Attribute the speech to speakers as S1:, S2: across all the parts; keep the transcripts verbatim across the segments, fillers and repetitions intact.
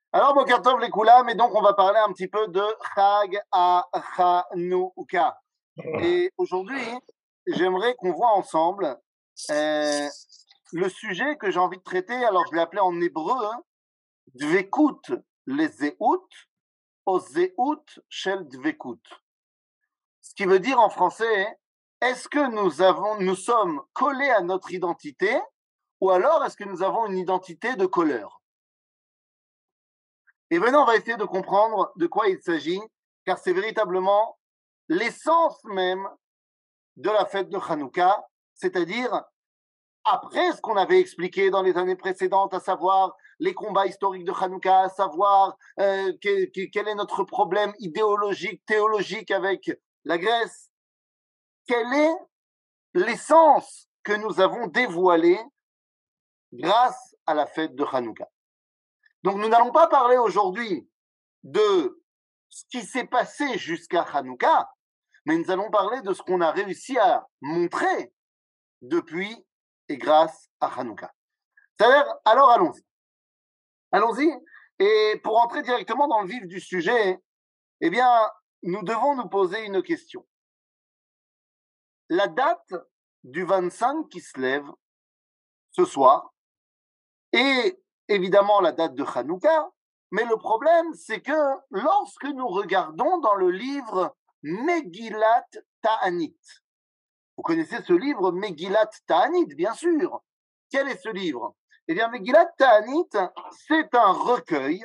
S1: Alors, Boker Tov les Koulam, et donc on va parler un petit peu de Chag à Chanouka. Et aujourd'hui, j'aimerais qu'on voit ensemble euh, le sujet que j'ai envie de traiter. Alors, je l'ai appelé en hébreu, hein, Dvekut les Zéout, au Zéout shel Dvekut. Ce qui veut dire en français, est-ce que nous, avons, nous sommes collés à notre identité ou alors est-ce que nous avons une identité de colleur? Et maintenant, on va essayer de comprendre de quoi il s'agit, car c'est véritablement l'essence même de la fête de Hanouka, c'est-à-dire après ce qu'on avait expliqué dans les années précédentes, à savoir les combats historiques de Hanouka, à savoir euh, que, que, quel est notre problème idéologique, théologique avec la Grèce, quelle est l'essence que nous avons dévoilée grâce à la fête de Hanouka. Donc nous n'allons pas parler aujourd'hui de ce qui s'est passé jusqu'à Hanouka, mais nous allons parler de ce qu'on a réussi à montrer depuis et grâce à Hanouka. C'est-à-dire, alors allons-y. Allons-y, et pour entrer directement dans le vif du sujet, eh bien, nous devons nous poser une question. La date du vingt-cinq qui se lève ce soir, et évidemment la date de Hanouka, mais le problème, c'est que lorsque nous regardons dans le livre Megillat Ta'anit, vous connaissez ce livre Megillat Ta'anit, bien sûr. Quel est ce livre? Eh bien, Megillat Ta'anit, c'est un recueil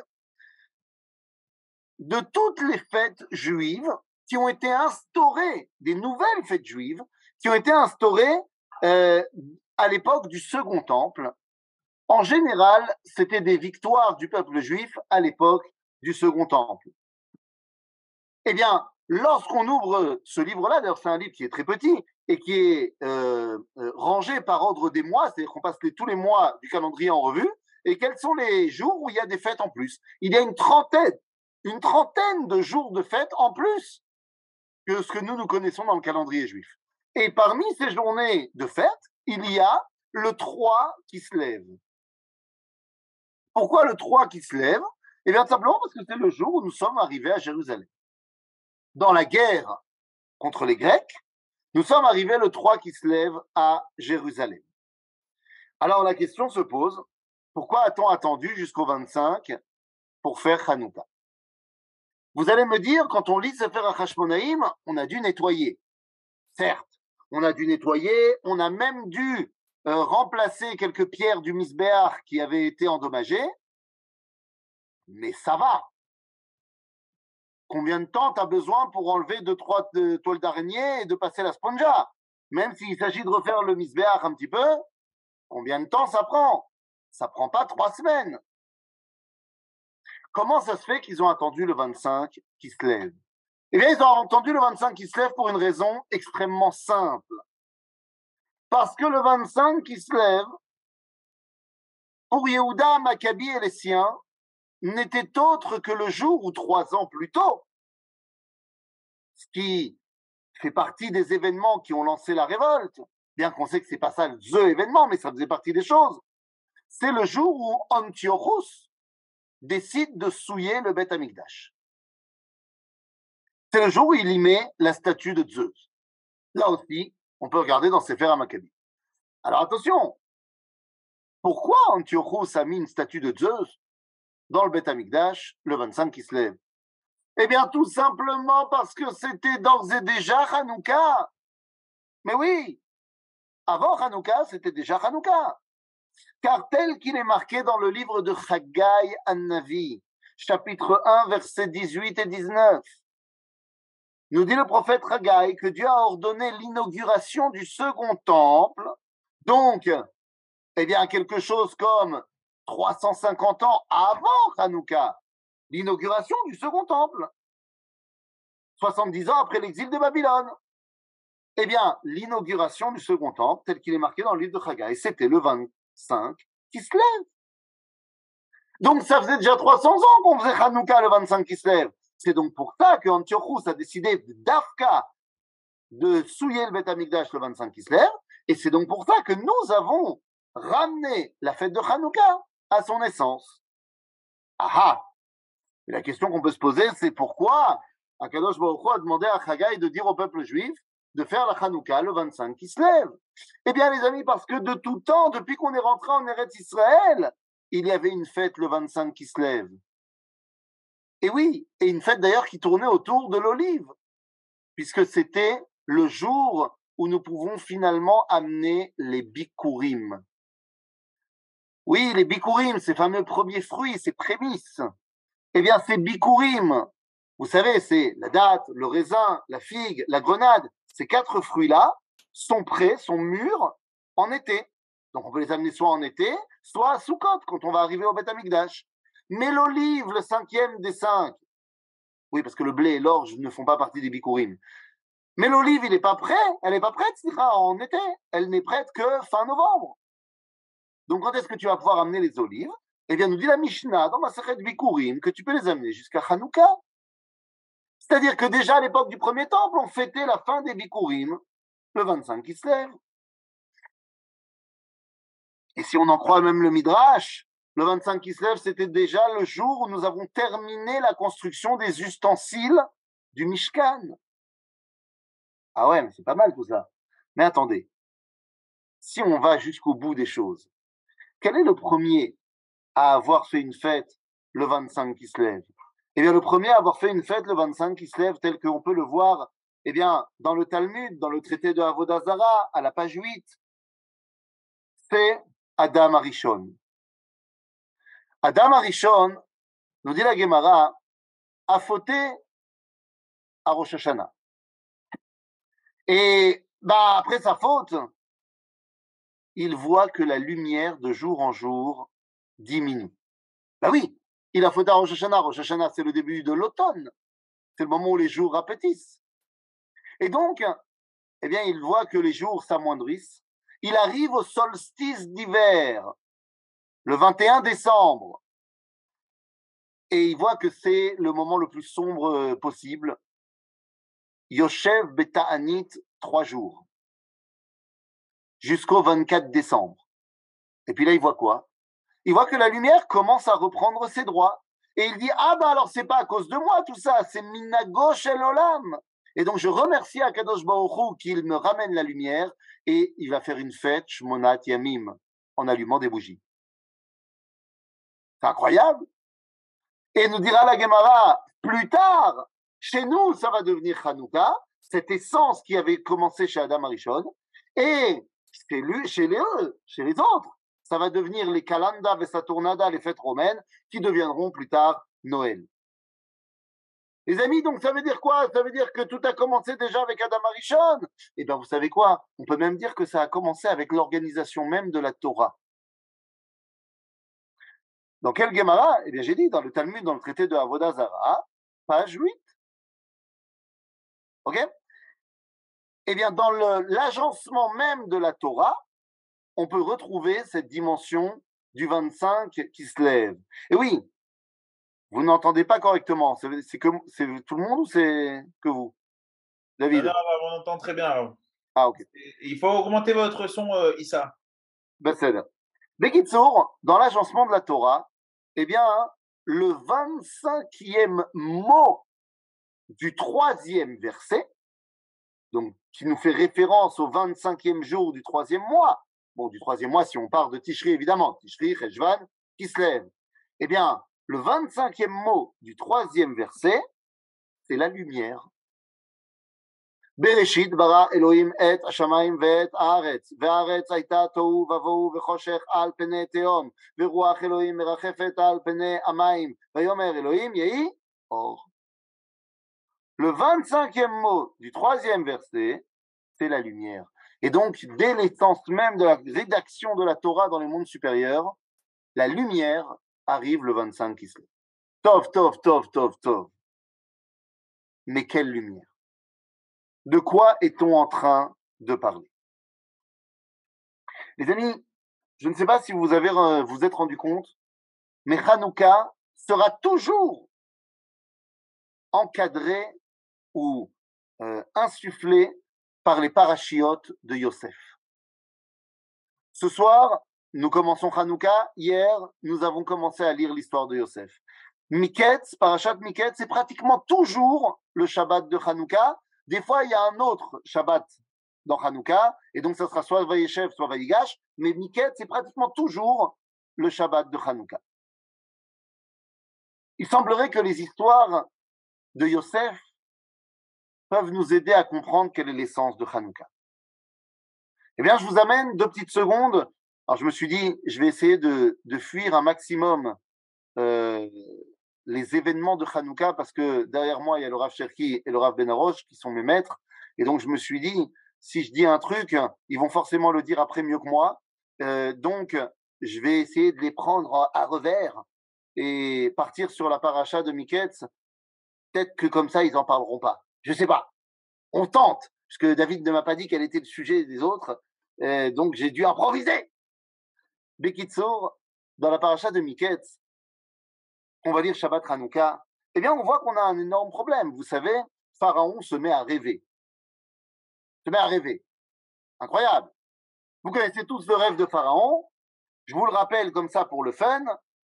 S1: de toutes les fêtes juives qui ont été instaurées, des nouvelles fêtes juives, qui ont été instaurées euh, à l'époque du Second Temple. En général, c'était des victoires du peuple juif à l'époque du Second Temple. Eh bien, lorsqu'on ouvre ce livre-là, d'ailleurs c'est un livre qui est très petit et qui est euh, euh, rangé par ordre des mois, c'est-à-dire qu'on passe les, tous les mois du calendrier en revue, et quels sont les jours où il y a des fêtes en plus. Il y a une trentaine, une trentaine de jours de fêtes en plus que ce que nous, nous connaissons dans le calendrier juif. Et parmi ces journées de fêtes, il y a le trois qui se lève. Pourquoi le trois qui se lève? Eh bien, simplement parce que c'est le jour où nous sommes arrivés à Jérusalem. Dans la guerre contre les Grecs, nous sommes arrivés le trois qui se lève à Jérusalem. Alors la question se pose, pourquoi a-t-on attendu jusqu'au vingt-cinq pour faire Hanouka? Vous allez me dire, quand on lit Sefer HaChashmonaïm, on a dû nettoyer. Certes, on a dû nettoyer, on a même dû euh, remplacer quelques pierres du Misbéach qui avaient été endommagées, mais ça va. Combien de temps tu as besoin pour enlever deux, trois de, toiles d'araignée et de passer la sponja? Même s'il s'agit de refaire le misbéach un petit peu, combien de temps ça prend? Ça prend pas trois semaines. Comment ça se fait qu'ils ont attendu le vingt-cinq qui se lève? Eh bien, ils ont attendu le vingt-cinq qui se lève pour une raison extrêmement simple. Parce que le vingt-cinq qui se lève, pour Yehuda, Maccabi et les siens, n'était autre que le jour où trois ans plus tôt, ce qui fait partie des événements qui ont lancé la révolte, bien qu'on sait que c'est pas ça le the événement, mais ça faisait partie des choses. C'est le jour où Antiochus décide de souiller le Beth Amikdash. C'est le jour où il y met la statue de Zeus. Là aussi, on peut regarder dans Sefer Maccabi. Alors attention, pourquoi Antiochus a mis une statue de Zeus dans le Beth Amikdash le vingt-cinq qui se lève? Eh bien, tout simplement parce que c'était d'ores et déjà Hanouka. Mais oui, avant Hanouka, c'était déjà Hanouka. Car tel qu'il est marqué dans le livre de Haggai An-Navi, chapitre un, versets dix-huit et dix-neuf, nous dit le prophète Haggai que Dieu a ordonné l'inauguration du second temple, donc, eh bien, quelque chose comme trois cent cinquante ans avant Hanouka, l'inauguration du second temple, soixante-dix ans après l'exil de Babylone. Eh bien, l'inauguration du second temple, tel qu'il est marqué dans le livre de Haggai, c'était le vingt-cinq qui se lève. Donc, ça faisait déjà trois cents ans qu'on faisait Hanouka le vingt-cinq qui se lève. C'est donc pour ça que Antiochus a décidé d'Afka de souiller le Beth Amikdash le vingt-cinq qui se lève. Et c'est donc pour ça que nous avons ramené la fête de Hanouka à son essence. Ah ah! Et la question qu'on peut se poser, c'est pourquoi Akadosh Baruch Hu a demandé à Chagai de dire au peuple juif de faire la Hanouka le vingt-cinq qui se lève. Eh bien, les amis, parce que de tout temps, depuis qu'on est rentré en Eretz Israël, il y avait une fête le vingt-cinq qui se lève. Et oui, et une fête d'ailleurs qui tournait autour de l'olive, puisque c'était le jour où nous pouvons finalement amener les bikurim. Oui, les bikurim, ces fameux premiers fruits, ces prémices. Eh bien, ces bikurim, vous savez, c'est la date, le raisin, la figue, la grenade. Ces quatre fruits-là sont prêts, sont mûrs en été. Donc, on peut les amener soit en été, soit à Sukkot, quand on va arriver au Beth Amikdash. Mais l'olive, le cinquième des cinq, oui, parce que le blé et l'orge ne font pas partie des bikurim. Mais l'olive, il n'est pas prêt, elle n'est pas prête, en été. Elle n'est prête que fin novembre. Donc, quand est-ce que tu vas pouvoir amener les olives? Eh bien, nous dit la Mishnah dans Masechet Bikurim que tu peux les amener jusqu'à Hanouka. C'est-à-dire que déjà à l'époque du premier temple, on fêtait la fin des Bikurim, le vingt-cinq qui se lève. Et si on en croit même le Midrash, le vingt-cinq qui se lève, c'était déjà le jour où nous avons terminé la construction des ustensiles du Mishkan. Ah ouais, mais c'est pas mal tout ça. Mais attendez, si on va jusqu'au bout des choses, quel est le premier à avoir fait une fête le vingt-cinq qui se lève? Eh bien, le premier à avoir fait une fête le vingt-cinq qui se lève, tel qu'on peut le voir, eh bien, dans le Talmud, dans le traité de Avodah Zara, à la page huit, c'est Adam Arishon. Adam Arishon, nous dit la Gemara, a fauté à Rosh Hashanah. Et bah, après sa faute, il voit que la lumière de jour en jour diminue. Bah oui, il a fauté à Rosh Hashanah. Rosh Hashanah, c'est le début de l'automne. C'est le moment où les jours rapetissent. Et donc, eh bien, il voit que les jours s'amoindrissent. Il arrive au solstice d'hiver, le vingt et un décembre. Et il voit que c'est le moment le plus sombre possible. Yoshev Beta'anit, trois jours. Jusqu'au vingt-quatre décembre. Et puis là, il voit quoi? Il voit que la lumière commence à reprendre ses droits. Et il dit, ah bah alors c'est pas à cause de moi tout ça, c'est Minago Shel Olam. Et donc je remercie Akadosh Baruch Hu qu'il me ramène la lumière et il va faire une fête, Shmonat Yamim, en allumant des bougies. C'est incroyable. Et nous dira la Gemara, plus tard, chez nous, ça va devenir Hanouka, cette essence qui avait commencé chez Adam Arishon, et chez, lui, chez, les, chez les autres, ça va devenir les Kalanda et Saturnada, les fêtes romaines, qui deviendront plus tard Noël. Les amis, donc ça veut dire quoi? Ça veut dire que tout a commencé déjà avec Adam Arishon. Eh bien, vous savez quoi? On peut même dire que ça a commencé avec l'organisation même de la Torah. Dans quel Gemara? Eh bien, j'ai dit, dans le Talmud, dans le traité de Avodah Zara, page huit. Ok? Eh bien, dans l'agencement même de la Torah, on peut retrouver cette dimension du vingt-cinq qui se lève. Et oui, vous n'entendez pas correctement. C'est que c'est tout le monde ou c'est que vous, David?
S2: Non, non, on entend très bien.
S1: Ah, ok.
S2: Il faut augmenter votre son, euh, Issa.
S1: Ben, c'est là. Bekitsour, dans l'agencement de la Torah, eh bien, le vingt-cinquième mot du troisième verset, donc qui nous fait référence au vingt-cinquième jour du troisième mois, bon, du troisième mois si on part de Tishri évidemment, Tishri, Cheshvan, qui se lève, eh bien, le vingt-cinquième mot du troisième verset, c'est la lumière. Bereshit bara Elohim et hashamayim ve'et haaretz, ve'haaretz hayta tohu vavohu ve'choshech al penei tehom, ve'ruach Elohim merachefet al penei hamayim, ve'yomer Elohim yehi or. Le vingt-cinquième mot du troisième verset, c'est la lumière. Et donc, dès l'essence même de la rédaction de la Torah dans les mondes supérieurs, la lumière arrive le vingt-cinq qui se lève. Tov, tov, tov, tov, tov. Mais quelle lumière? De quoi est-on en train de parler? Les amis, je ne sais pas si vous avez vous êtes rendu compte, mais Hanouka sera toujours encadré ou euh, insufflé par les parachiotes de Yosef. Ce soir, nous commençons Hanouka. Hier, nous avons commencé à lire l'histoire de Yosef. Miketz, parachat Miketz, c'est pratiquement toujours le Shabbat de Hanouka. Des fois, il y a un autre Shabbat dans Hanouka, et donc ça sera soit Vayeshev, soit Vayigash, mais Miketz, c'est pratiquement toujours le Shabbat de Hanouka. Il semblerait que les histoires de Yosef peuvent nous aider à comprendre quelle est l'essence de Hanouka. Eh bien, je vous amène deux petites secondes. Alors, je me suis dit, je vais essayer de, de fuir un maximum euh, les événements de Hanouka, parce que derrière moi, il y a le Rav Cherki et le Rav Benarosh qui sont mes maîtres. Et donc, je me suis dit, si je dis un truc, ils vont forcément le dire après mieux que moi. Euh, donc, je vais essayer de les prendre à revers et partir sur la paracha de Miketz. Peut-être que comme ça, ils n'en parleront pas. Je sais pas. On tente, puisque David ne m'a pas dit quel était le sujet des autres. Euh, donc, j'ai dû improviser. Bekitsour, dans la paracha de Miketz, on va lire Shabbat Hanouka, eh bien, on voit qu'on a un énorme problème. Vous savez, Pharaon se met à rêver. Se met à rêver. Incroyable. Vous connaissez tous le rêve de Pharaon. Je vous le rappelle comme ça pour le fun.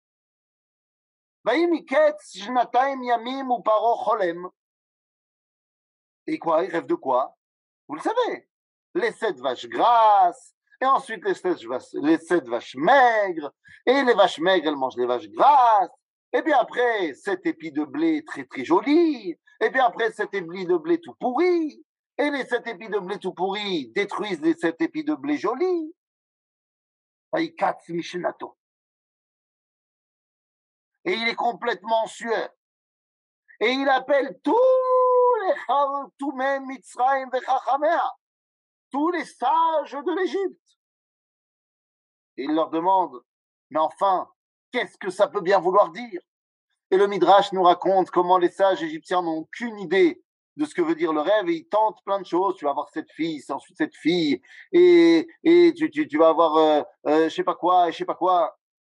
S1: Et quoi? Il rêve de quoi? Vous le savez. Les sept vaches grasses, et ensuite les sept vaches, les sept vaches maigres, et les vaches maigres, elles mangent les vaches grasses. Et puis après, sept épis de blé très très jolis. Et puis après, sept épis de blé tout pourris. Et les sept épis de blé tout pourris détruisent les sept épis de blé jolis. Et il est complètement en sueur. Et il appelle tous les Chatoumei Mitzrayim vechachamea, tous les sages de l'Égypte. Et il leur demande, mais enfin, qu'est-ce que ça peut bien vouloir dire? Et le Midrash nous raconte comment les sages égyptiens n'ont aucune idée de ce que veut dire le rêve, et ils tentent plein de choses. Tu vas avoir cette fille, c'est ensuite cette fille, et, et tu, tu, tu vas avoir euh, euh, je sais pas quoi, et je sais pas quoi.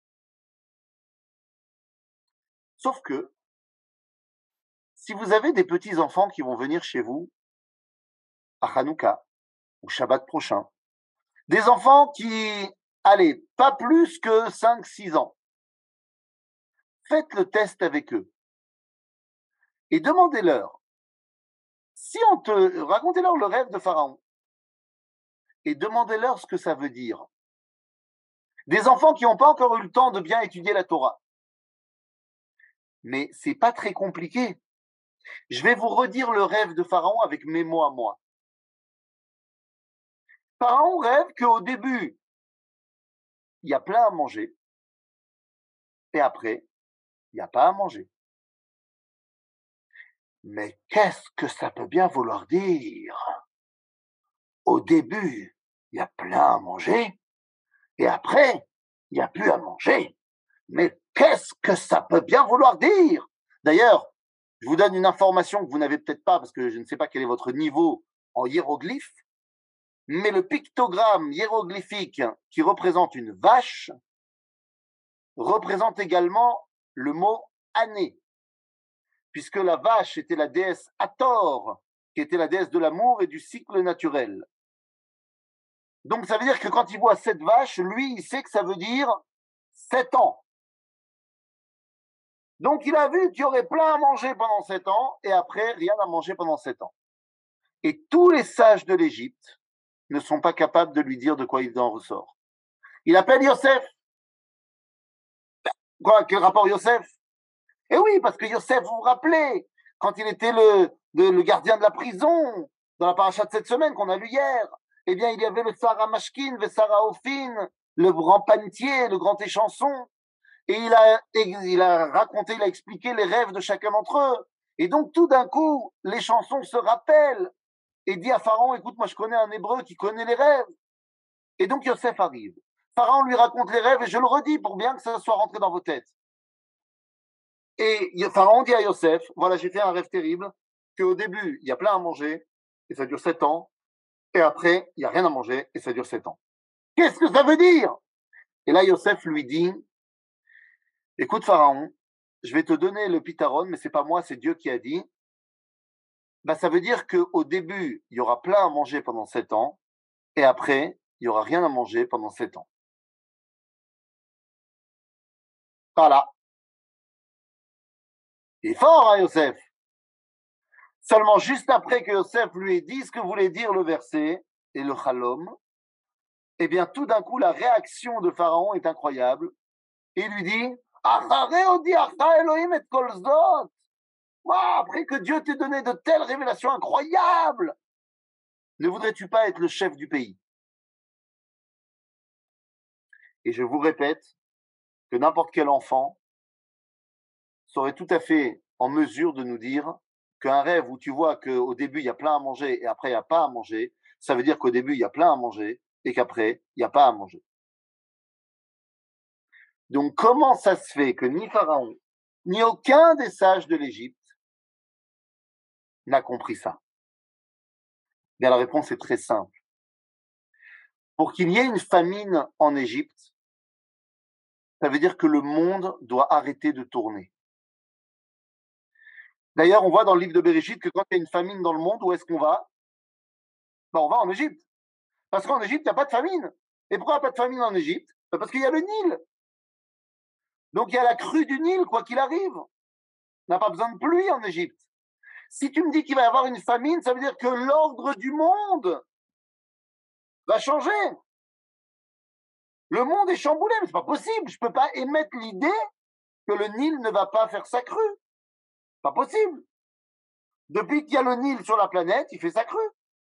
S1: Sauf que, si vous avez des petits-enfants qui vont venir chez vous à Hanouka, au Shabbat prochain, des enfants qui, allez, pas plus que cinq six ans, faites le test avec eux et demandez-leur, si on te, racontez-leur le rêve de Pharaon et demandez-leur ce que ça veut dire. Des enfants qui n'ont pas encore eu le temps de bien étudier la Torah. Mais c'est pas très compliqué. Je vais vous redire le rêve de Pharaon avec mes mots à moi. Pharaon rêve qu'au début, il y a plein à manger, et après, il n'y a pas à manger. Mais qu'est-ce que ça peut bien vouloir dire? Au début, il y a plein à manger, et après, il n'y a plus à manger. Mais qu'est-ce que ça peut bien vouloir dire? D'ailleurs, je vous donne une information que vous n'avez peut-être pas, parce que je ne sais pas quel est votre niveau en hiéroglyphe, mais le pictogramme hiéroglyphique qui représente une vache représente également le mot année, puisque la vache était la déesse Hathor, qui était la déesse de l'amour et du cycle naturel. Donc ça veut dire que quand il voit cette vache, lui, il sait que ça veut dire sept ans. Donc il a vu qu'il y aurait plein à manger pendant sept ans, et après, rien à manger pendant sept ans. Et tous les sages de l'Égypte ne sont pas capables de lui dire de quoi il en ressort. Il appelle Yosef. Quoi, quel rapport Yosef? Eh oui, parce que Yosef, vous vous rappelez, quand il était le, le, le gardien de la prison, dans la paracha de cette semaine qu'on a lu hier, eh bien, il y avait le Sarah Mashkin, le Sarah Ophine, le grand panetier, le grand échanson, et il a, il a raconté, il a expliqué les rêves de chacun d'entre eux. Et donc, tout d'un coup, les chansons se rappellent et dit à Pharaon, écoute, moi je connais un hébreu qui connaît les rêves. Et donc Yosef arrive. Pharaon lui raconte les rêves, et je le redis pour bien que ça soit rentré dans vos têtes. Et Pharaon dit à Yosef, voilà, j'ai fait un rêve terrible, qu'au début, il y a plein à manger, et ça dure sept ans, et après, il n'y a rien à manger, et ça dure sept ans. Qu'est-ce que ça veut dire? Et là, Yosef lui dit, écoute Pharaon, je vais te donner le pitaron, mais c'est pas moi, c'est Dieu qui a dit. Bah, ça veut dire qu'au début, il y aura plein à manger pendant sept ans, et après, il n'y aura rien à manger pendant sept ans. Voilà. Il est fort, hein, Yosef. Seulement juste après que Yosef lui ait dit ce que voulait dire le verset et le chalom, eh bien tout d'un coup la réaction de Pharaon est incroyable. Il lui dit après que Dieu t'ait donné de telles révélations incroyables, ne voudrais-tu pas être le chef du pays? Et je vous répète que n'importe quel enfant serait tout à fait en mesure de nous dire qu'un rêve où tu vois qu'au début il y a plein à manger et après il n'y a pas à manger, ça veut dire qu'au début il y a plein à manger et qu'après il n'y a pas à manger. Donc comment ça se fait que ni Pharaon, ni aucun des sages de l'Égypte n'a compris ça? Bien, la réponse est très simple. Pour qu'il y ait une famine en Égypte, ça veut dire que le monde doit arrêter de tourner. D'ailleurs, on voit dans le livre de Bereshit que quand il y a une famine dans le monde, où est-ce qu'on va? Ben, on va en Égypte. Parce qu'en Égypte, il n'y a pas de famine. Et pourquoi il n'y a pas de famine en Égypte? Ben, parce qu'il y a le Nil. Donc il y a la crue du Nil, quoi qu'il arrive. On n'a pas besoin de pluie en Égypte. Si tu me dis qu'il va y avoir une famine, ça veut dire que l'ordre du monde va changer. Le monde est chamboulé, mais c'est pas possible. Je peux pas émettre l'idée que le Nil ne va pas faire sa crue. Pas possible. Depuis qu'il y a le Nil sur la planète, il fait sa crue.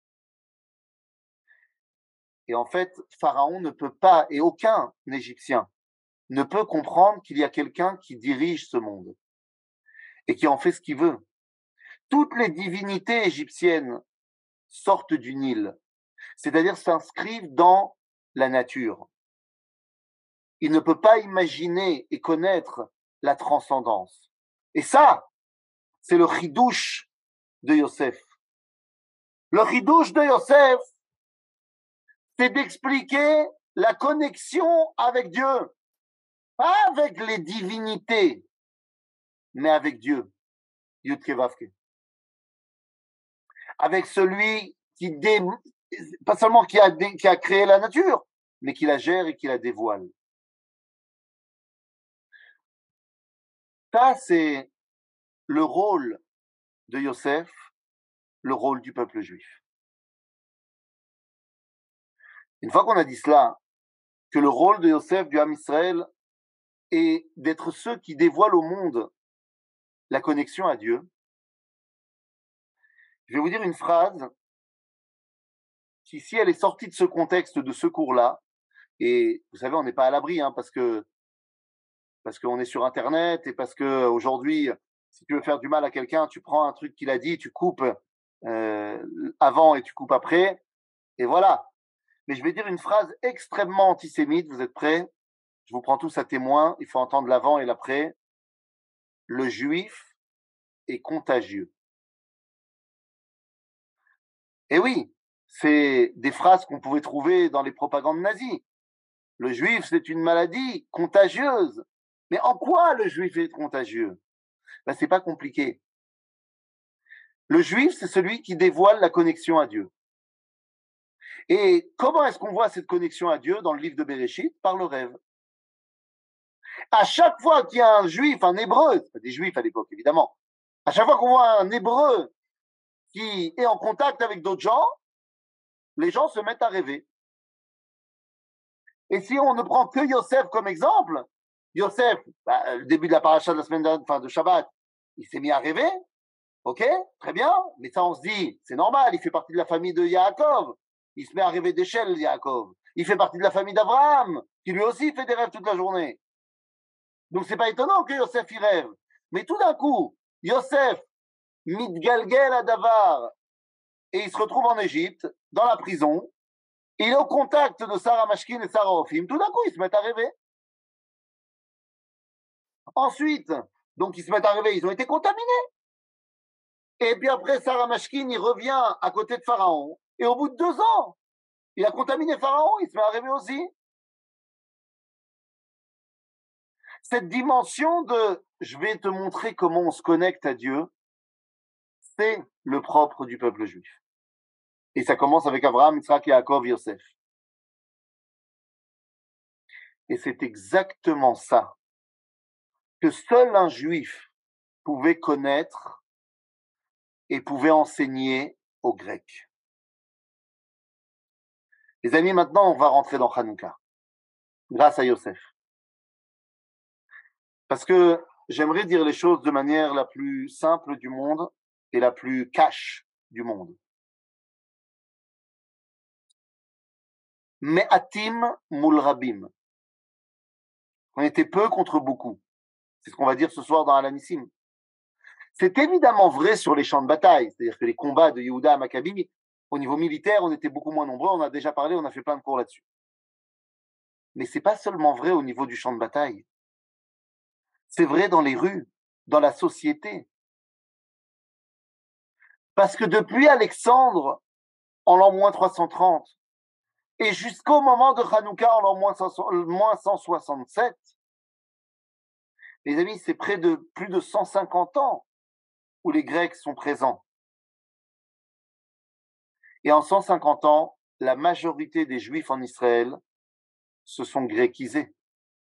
S1: Et en fait, Pharaon ne peut pas, et aucun Égyptien ne peut comprendre qu'il y a quelqu'un qui dirige ce monde et qui en fait ce qu'il veut. Toutes les divinités égyptiennes sortent du Nil, c'est-à-dire s'inscrivent dans la nature. Il ne peut pas imaginer et connaître la transcendance. Et ça, c'est le chidouche de Yosef. Le chidouche de Yosef, c'est d'expliquer la connexion avec Dieu. Pas avec les divinités, mais avec Dieu. Yudke Vavke. Avec celui qui, dé... pas seulement qui a, dé... qui a créé la nature, mais qui la gère et qui la dévoile. Ça, c'est le rôle de Yosef, le rôle du peuple juif. Une fois qu'on a dit cela, que le rôle de Yosef, du Ham Israël, est d'être ceux qui dévoilent au monde la connexion à Dieu, je vais vous dire une phrase qui, si elle est sortie de ce contexte, de ce cours-là, et vous savez, on n'est pas à l'abri, hein, parce que parce qu'on est sur Internet et parce que aujourd'hui, si tu veux faire du mal à quelqu'un, tu prends un truc qu'il a dit, tu coupes euh, avant et tu coupes après, et voilà. Mais je vais dire une phrase extrêmement antisémite, vous êtes prêts? Je vous prends tous à témoin, il faut entendre l'avant et l'après. Le juif est contagieux. Et oui, c'est des phrases qu'on pouvait trouver dans les propagandes nazies. Le juif, c'est une maladie contagieuse. Mais en quoi le juif est contagieux? Ben, c'est pas compliqué. Le juif, c'est celui qui dévoile la connexion à Dieu. Et comment est-ce qu'on voit cette connexion à Dieu dans le livre de Bereshit? Par le rêve. À chaque fois qu'il y a un juif, un hébreu, c'est pas des juifs à l'époque évidemment, à chaque fois qu'on voit un hébreu qui est en contact avec d'autres gens, les gens se mettent à rêver. Et si on ne prend que Yosef comme exemple, Yosef, bah, le début de la paracha de la semaine de, enfin, de Shabbat, il s'est mis à rêver, ok, très bien, mais ça on se dit, c'est normal, il fait partie de la famille de Yaakov, il se met à rêver d'échelle, Yaakov, il fait partie de la famille d'Abraham, qui lui aussi fait des rêves toute la journée. Donc c'est pas étonnant que Yosef y rêve. Mais tout d'un coup, Yosef, mitgalgel à Davar, et il se retrouve en Égypte, dans la prison, il est au contact de Sarah Mashkin et Sarah Ophim, tout d'un coup ils se mettent à rêver. Ensuite, donc ils se mettent à rêver, ils ont été contaminés. Et puis après, Sarah Mashkin, il revient à côté de Pharaon, et au bout de deux ans, il a contaminé Pharaon, il se met à rêver aussi. Cette dimension de « je vais te montrer comment on se connecte à Dieu », c'est le propre du peuple juif. Et ça commence avec Abraham, Yitzhak, Yaakov, Yosef. Et c'est exactement ça que seul un juif pouvait connaître et pouvait enseigner aux Grecs. Les amis, maintenant, on va rentrer dans Hanouka, grâce à Yosef. Parce que j'aimerais dire les choses de manière la plus simple du monde et la plus cash du monde. Me'atim mul rabim. On était peu contre beaucoup. C'est ce qu'on va dire ce soir dans Alanissim. C'est évidemment vrai sur les champs de bataille, c'est-à-dire que les combats de Yehuda à Maccabi, au niveau militaire, on était beaucoup moins nombreux, on a déjà parlé, on a fait plein de cours là-dessus. Mais c'est pas seulement vrai au niveau du champ de bataille. C'est vrai dans les rues, dans la société. Parce que depuis Alexandre, en l'an moins trois cent trente, et jusqu'au moment de Hanouka, en l'an moins cent soixante-sept, les amis, c'est près de plus de cent cinquante ans où les Grecs sont présents. Et en cent cinquante ans, la majorité des Juifs en Israël se sont gréquisés,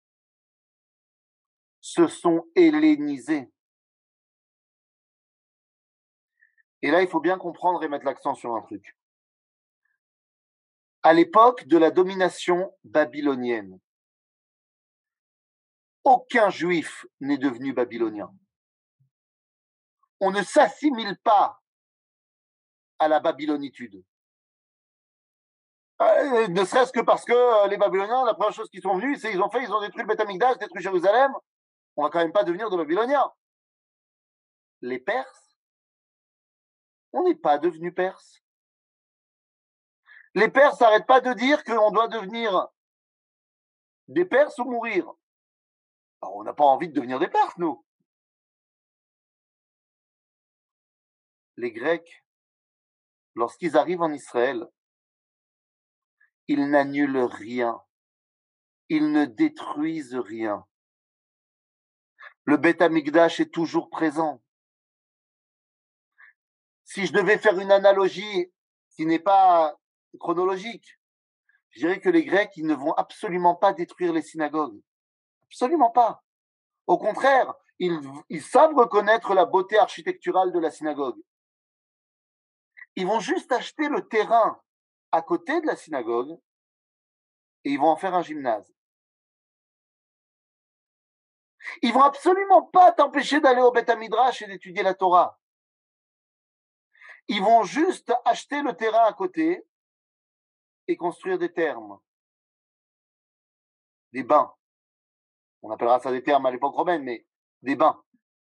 S1: se sont hellénisés. Et là, il faut bien comprendre et mettre l'accent sur un truc. À l'époque de la domination babylonienne, aucun Juif n'est devenu babylonien. On ne s'assimile pas à la babylonitude. Euh, ne serait-ce que parce que euh, les Babyloniens, la première chose qu'ils sont venus, c'est qu'ils ont fait, ils ont détruit le Beth Amikdash, détruit Jérusalem. On va quand même pas devenir de Babyloniens. Les Perses, on n'est pas devenus Perses. Les Perses n'arrêtent pas de dire qu'on doit devenir des Perses ou mourir. Alors, on n'a pas envie de devenir des Perses, nous. Les Grecs, lorsqu'ils arrivent en Israël, ils n'annulent rien. Ils ne détruisent rien. Le Beth Amikdash est toujours présent. Si je devais faire une analogie qui n'est pas chronologique, je dirais que les Grecs, ils ne vont absolument pas détruire les synagogues. Absolument pas. Au contraire, ils, ils savent reconnaître la beauté architecturale de la synagogue. Ils vont juste acheter le terrain à côté de la synagogue et ils vont en faire un gymnase. Ils vont absolument pas t'empêcher d'aller au Beth Midrash et d'étudier la Torah. Ils vont juste acheter le terrain à côté et construire des thermes, des bains. On appellera ça des thermes à l'époque romaine, mais des bains.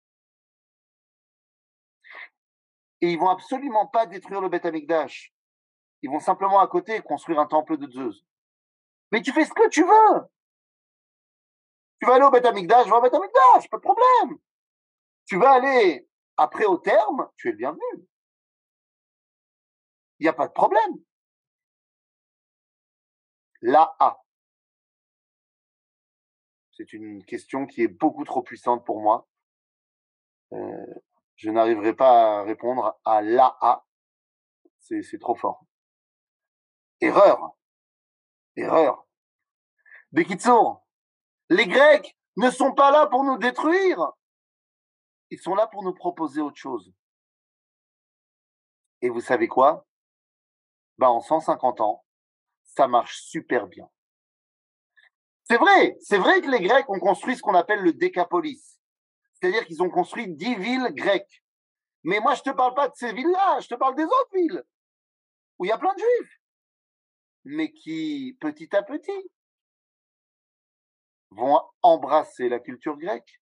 S1: Et ils vont absolument pas détruire le Beth Amikdash. Ils vont simplement à côté construire un temple de Zeus. Mais tu fais ce que tu veux. Tu vas aller au Beth Amikdash, va au Beth Amikdash, pas de problème. Tu vas aller après au terme, tu es le bienvenu. Il n'y a pas de problème. Là, A. C'est une question qui est beaucoup trop puissante pour moi. Euh, je n'arriverai pas à répondre à la A. C'est, c'est trop fort. Erreur. Erreur. Bekitsour, les Grecs ne sont pas là pour nous détruire. Ils sont là pour nous proposer autre chose. Et vous savez quoi? Ben, en cent cinquante ans, ça marche super bien. C'est vrai, c'est vrai que les Grecs ont construit ce qu'on appelle le Décapolis. C'est-à-dire qu'ils ont construit dix villes grecques. Mais moi, je te parle pas de ces villes-là, je te parle des autres villes, où il y a plein de Juifs, mais qui, petit à petit, vont embrasser la culture grecque.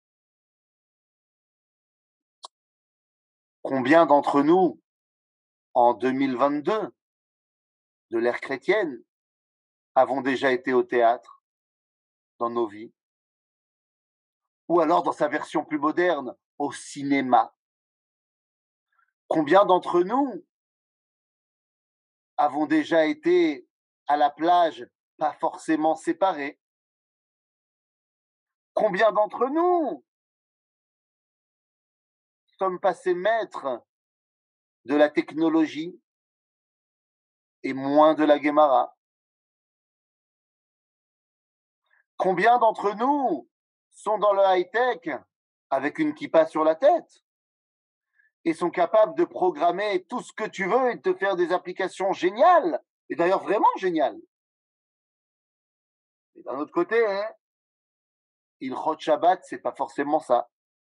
S1: Combien d'entre nous, en deux mille vingt-deux, de l'ère chrétienne, avons déjà été au théâtre dans nos vies, ou alors dans sa version plus moderne, au cinéma? Combien d'entre nous avons déjà été à la plage, pas forcément séparés? Combien d'entre nous sommes passés maîtres de la technologie et moins de la Guémara? Combien d'entre nous sont dans le high-tech avec une kippa sur la tête et sont capables de programmer tout ce que tu veux et de te faire des applications géniales, et d'ailleurs vraiment géniales. Et d'un autre côté, hein, Ilchot Shabbat, c'est pas forcément ça.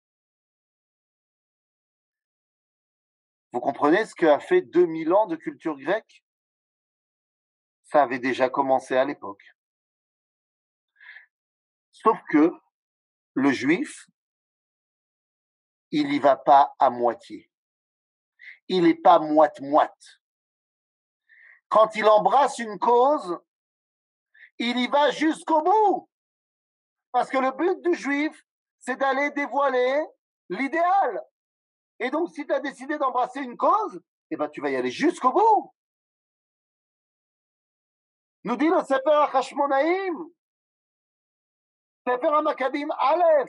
S1: Vous comprenez ce qu'a fait deux mille ans de culture grecque? Ça avait déjà commencé à l'époque. Sauf que le juif, il y va pas à moitié. Il n'est pas moite-moite. Quand il embrasse une cause, il y va jusqu'au bout. Parce que le but du juif, c'est d'aller dévoiler l'idéal. Et donc, si tu as décidé d'embrasser une cause, eh ben, tu vas y aller jusqu'au bout. Nous dit le Sefer HaChashmonaïm, Sefer HaMaccabim Aleph,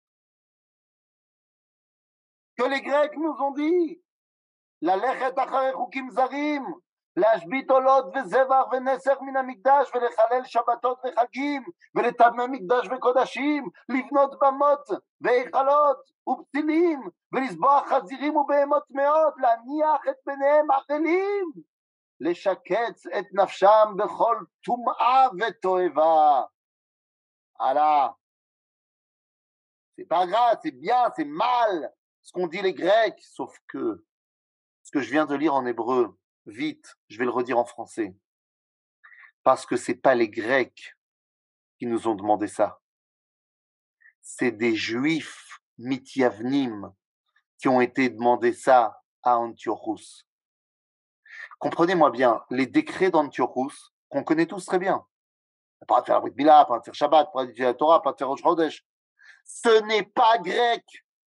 S1: que les Grecs nous ont dit, la lechet acharei chukim zarim, להשבית עולות וזבח ונסר מן המקדש ולחלל שבתות וחגים ולטמא מקדש וקודשים, לבנות במות והיכלות ופתילים ולזבוח חזירים ובהמות טמאות, להניח את בניהם אכלים, לשקץ את נפשם בכל טומאה ותועבה. Allah, c'est pas grave, c'est bien, c'est mal ce qu'ont dit les Grecs, sauf que ce que je viens de lire en hébreu, vite, je vais le redire en français, parce que c'est pas les Grecs qui nous ont demandé ça, c'est des Juifs mithyavnim qui ont été demandé ça à Antiochus. Comprenez-moi bien, les décrets d'Antiochus, qu'on connaît tous très bien, pas de faire la Brit Mila, pas de faire Shabbat, pas de faire la Torah, pas de faire Rosh Chodesh, ce n'est pas grec.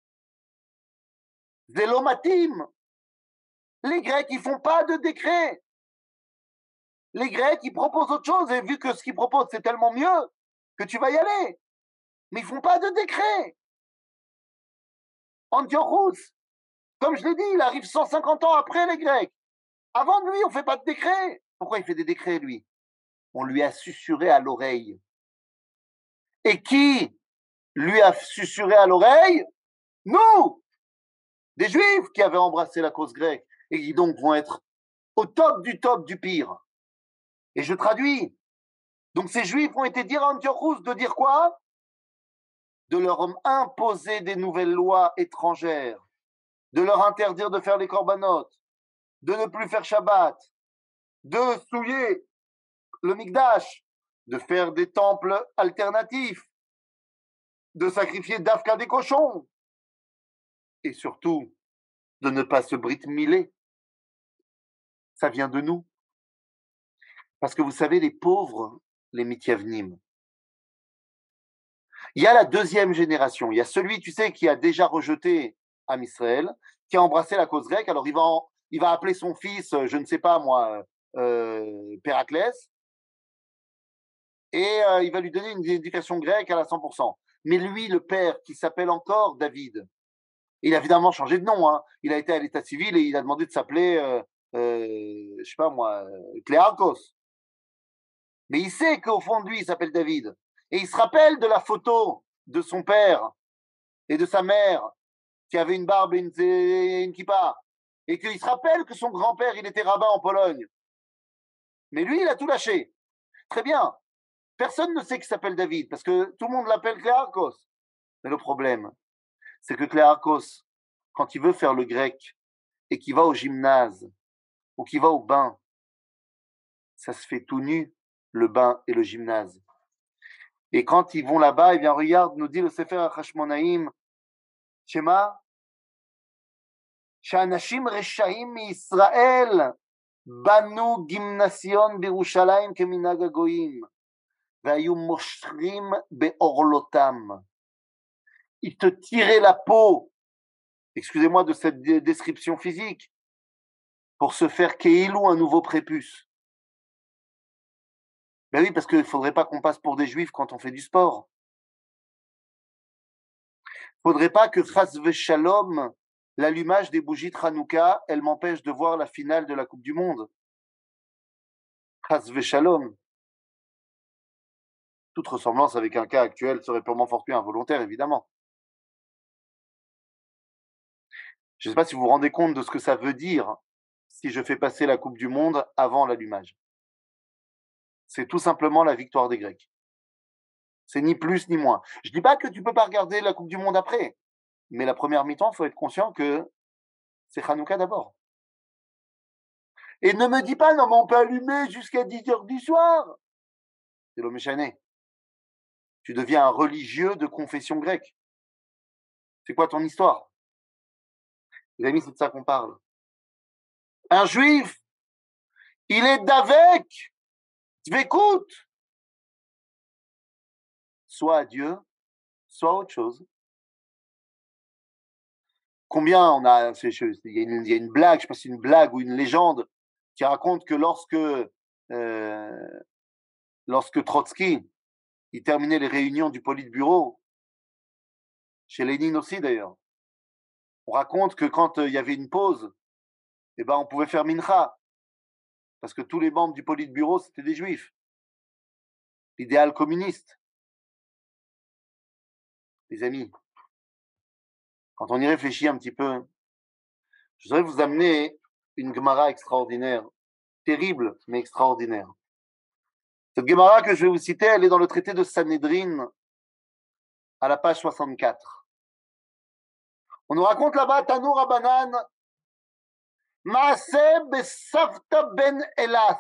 S1: Zélomatim. Les Grecs, ils font pas de décret. Les Grecs, ils proposent autre chose, et vu que ce qu'ils proposent, c'est tellement mieux, que tu vas y aller. Mais ils font pas de décret. Antiochus, comme je l'ai dit, il arrive cent cinquante ans après les Grecs. Avant de lui, on fait pas de décret. Pourquoi il fait des décrets, lui? On lui a susurré à l'oreille. Et qui lui a susurré à l'oreille? Nous, des Juifs qui avaient embrassé la cause grecque et qui donc vont être au top du top du pire. Et je traduis. Donc ces Juifs ont été dire à Antiochus de dire quoi? De leur imposer des nouvelles lois étrangères, de leur interdire de faire les corbanotes, de ne plus faire Shabbat, de souiller le Mikdash, de faire des temples alternatifs, de sacrifier d'Afka des cochons, et surtout de ne pas se brit miler. Ça vient de nous. Parce que vous savez, les pauvres, les mithyavnim, il y a la deuxième génération. Il y a celui, tu sais, qui a déjà rejeté Am Israël, qui a embrassé la cause grecque. Alors, il va, en, il va appeler son fils, je ne sais pas moi, euh, Péraclès, et euh, il va lui donner une éducation grecque à la cent pour cent. Mais lui, le père, qui s'appelle encore David, il a évidemment changé de nom. Hein. Il a été à l'état civil et il a demandé de s'appeler, euh, euh, je sais pas moi, Cléarchos. Mais il sait qu'au fond de lui, il s'appelle David. Et il se rappelle de la photo de son père et de sa mère qui avait une barbe et une, une kippa. Et qu'il se rappelle que son grand-père, il était rabbin en Pologne. Mais lui, il a tout lâché. Très bien. Personne ne sait qu'il s'appelle David parce que tout le monde l'appelle Cléarchos. Mais le problème, c'est que Cléarchos, quand il veut faire le grec et qu'il va au gymnase ou qu'il va au bain, ça se fait tout nu, le bain et le gymnase. Et quand ils vont là-bas, eh bien, regarde, nous dit le Sefer HaChashmonaïm, Shema, Sha'anashim reshaim mi'Israël banu gimnasion birushalayim keminag hagoyim ve'ayu moshrim be'orlotam. Ils te tiraient la peau, excusez-moi de cette description physique, pour se faire keilou un nouveau prépuce. Ben oui, parce qu'il ne faudrait pas qu'on passe pour des juifs quand on fait du sport. Il ne faudrait pas que chas v'shalom, l'allumage des bougies de Hanouka, elle m'empêche de voir la finale de la Coupe du Monde. Chas v'shalom. Toute ressemblance avec un cas actuel serait purement fortuit, involontaire, évidemment. Je ne sais pas si vous vous rendez compte de ce que ça veut dire si je fais passer la Coupe du Monde avant l'allumage. C'est tout simplement la victoire des Grecs. C'est ni plus ni moins. Je dis pas que tu peux pas regarder la Coupe du Monde après, mais la première mi-temps, il faut être conscient que c'est Hanouka d'abord. Et ne me dis pas, non, mais on peut allumer jusqu'à dix heures du soir. C'est l'homme échané. Tu deviens un religieux de confession grecque. C'est quoi ton histoire? Les amis, c'est de ça qu'on parle. Un juif, il est d'avec, dvekut, soit à Dieu, soit à autre chose. Combien on a, il y a une, il y a une blague, je sais pas si c'est une blague ou une légende qui raconte que lorsque, euh, lorsque Trotsky, il terminait les réunions du Politburo, chez Lénine aussi d'ailleurs, on raconte que quand euh, il y avait une pause, eh ben, on pouvait faire mincha, parce que tous les membres du Politburo, c'était des juifs. L'idéal communiste. Les amis, quand on y réfléchit un petit peu, je voudrais vous amener une Gemara extraordinaire, terrible, mais extraordinaire. Cette Gemara que je vais vous citer, elle est dans le traité de Sanhedrin, à la page soixante-quatre. On nous raconte là-bas, Tanu Rabbanan, Maaseh besavta ben Elas.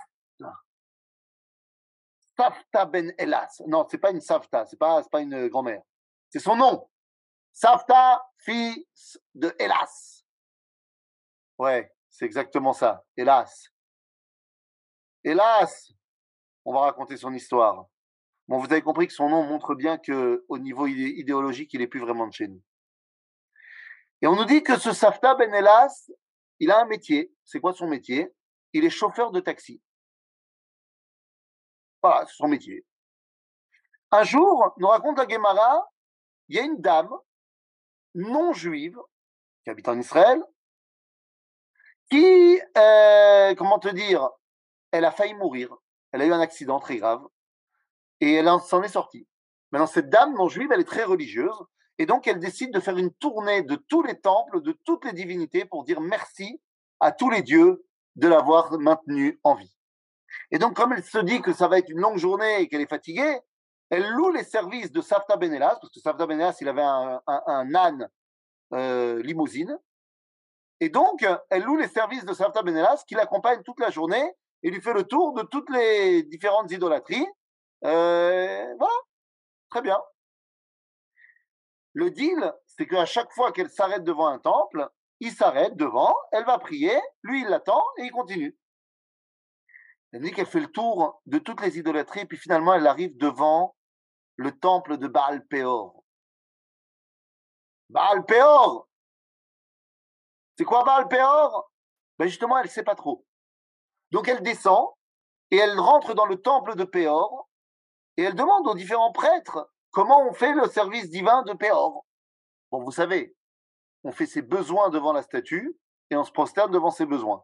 S1: Savta ben Elas. Non, c'est pas une Savta, c'est pas, c'est pas une grand-mère. C'est son nom. Savta, fils de Elas. Ouais, c'est exactement ça. Hélas. Hélas, on va raconter son histoire. Bon, vous avez compris que son nom montre bien qu'au niveau idéologique, il n'est plus vraiment de chez nous. Et on nous dit que ce Savta ben Elas, il a un métier. C'est quoi son métier? Il est chauffeur de taxi. Voilà, c'est son métier. Un jour, nous raconte la Gemara, il y a une dame non juive qui habite en Israël, qui, euh, comment te dire, elle a failli mourir. Elle a eu un accident très grave et elle s'en est sortie. Maintenant, cette dame non juive, elle est très religieuse et donc elle décide de faire une tournée de tous les temples, de toutes les divinités pour dire merci à tous les dieux de l'avoir maintenue en vie. Et donc, comme elle se dit que ça va être une longue journée et qu'elle est fatiguée, elle loue les services de Savta ben Elas, parce que Savta ben Elas, il avait un, un, un âne euh, limousine. Et donc, elle loue les services de Savta ben Elas qui l'accompagne toute la journée et lui fait le tour de toutes les différentes idolâtries. Euh, voilà, très bien. Le deal, c'est qu'à chaque fois qu'elle s'arrête devant un temple, il s'arrête devant, elle va prier, lui il l'attend et il continue. Elle dit qu'elle fait le tour de toutes les idolâtries et puis finalement elle arrive devant le temple de Baal Péor. Baal Péor, c'est quoi Baal Péor? Ben justement, elle ne sait pas trop. Donc elle descend et elle rentre dans le temple de Péor et elle demande aux différents prêtres comment on fait le service divin de Péor. Bon, vous savez, on fait ses besoins devant la statue et on se prosterne devant ses besoins.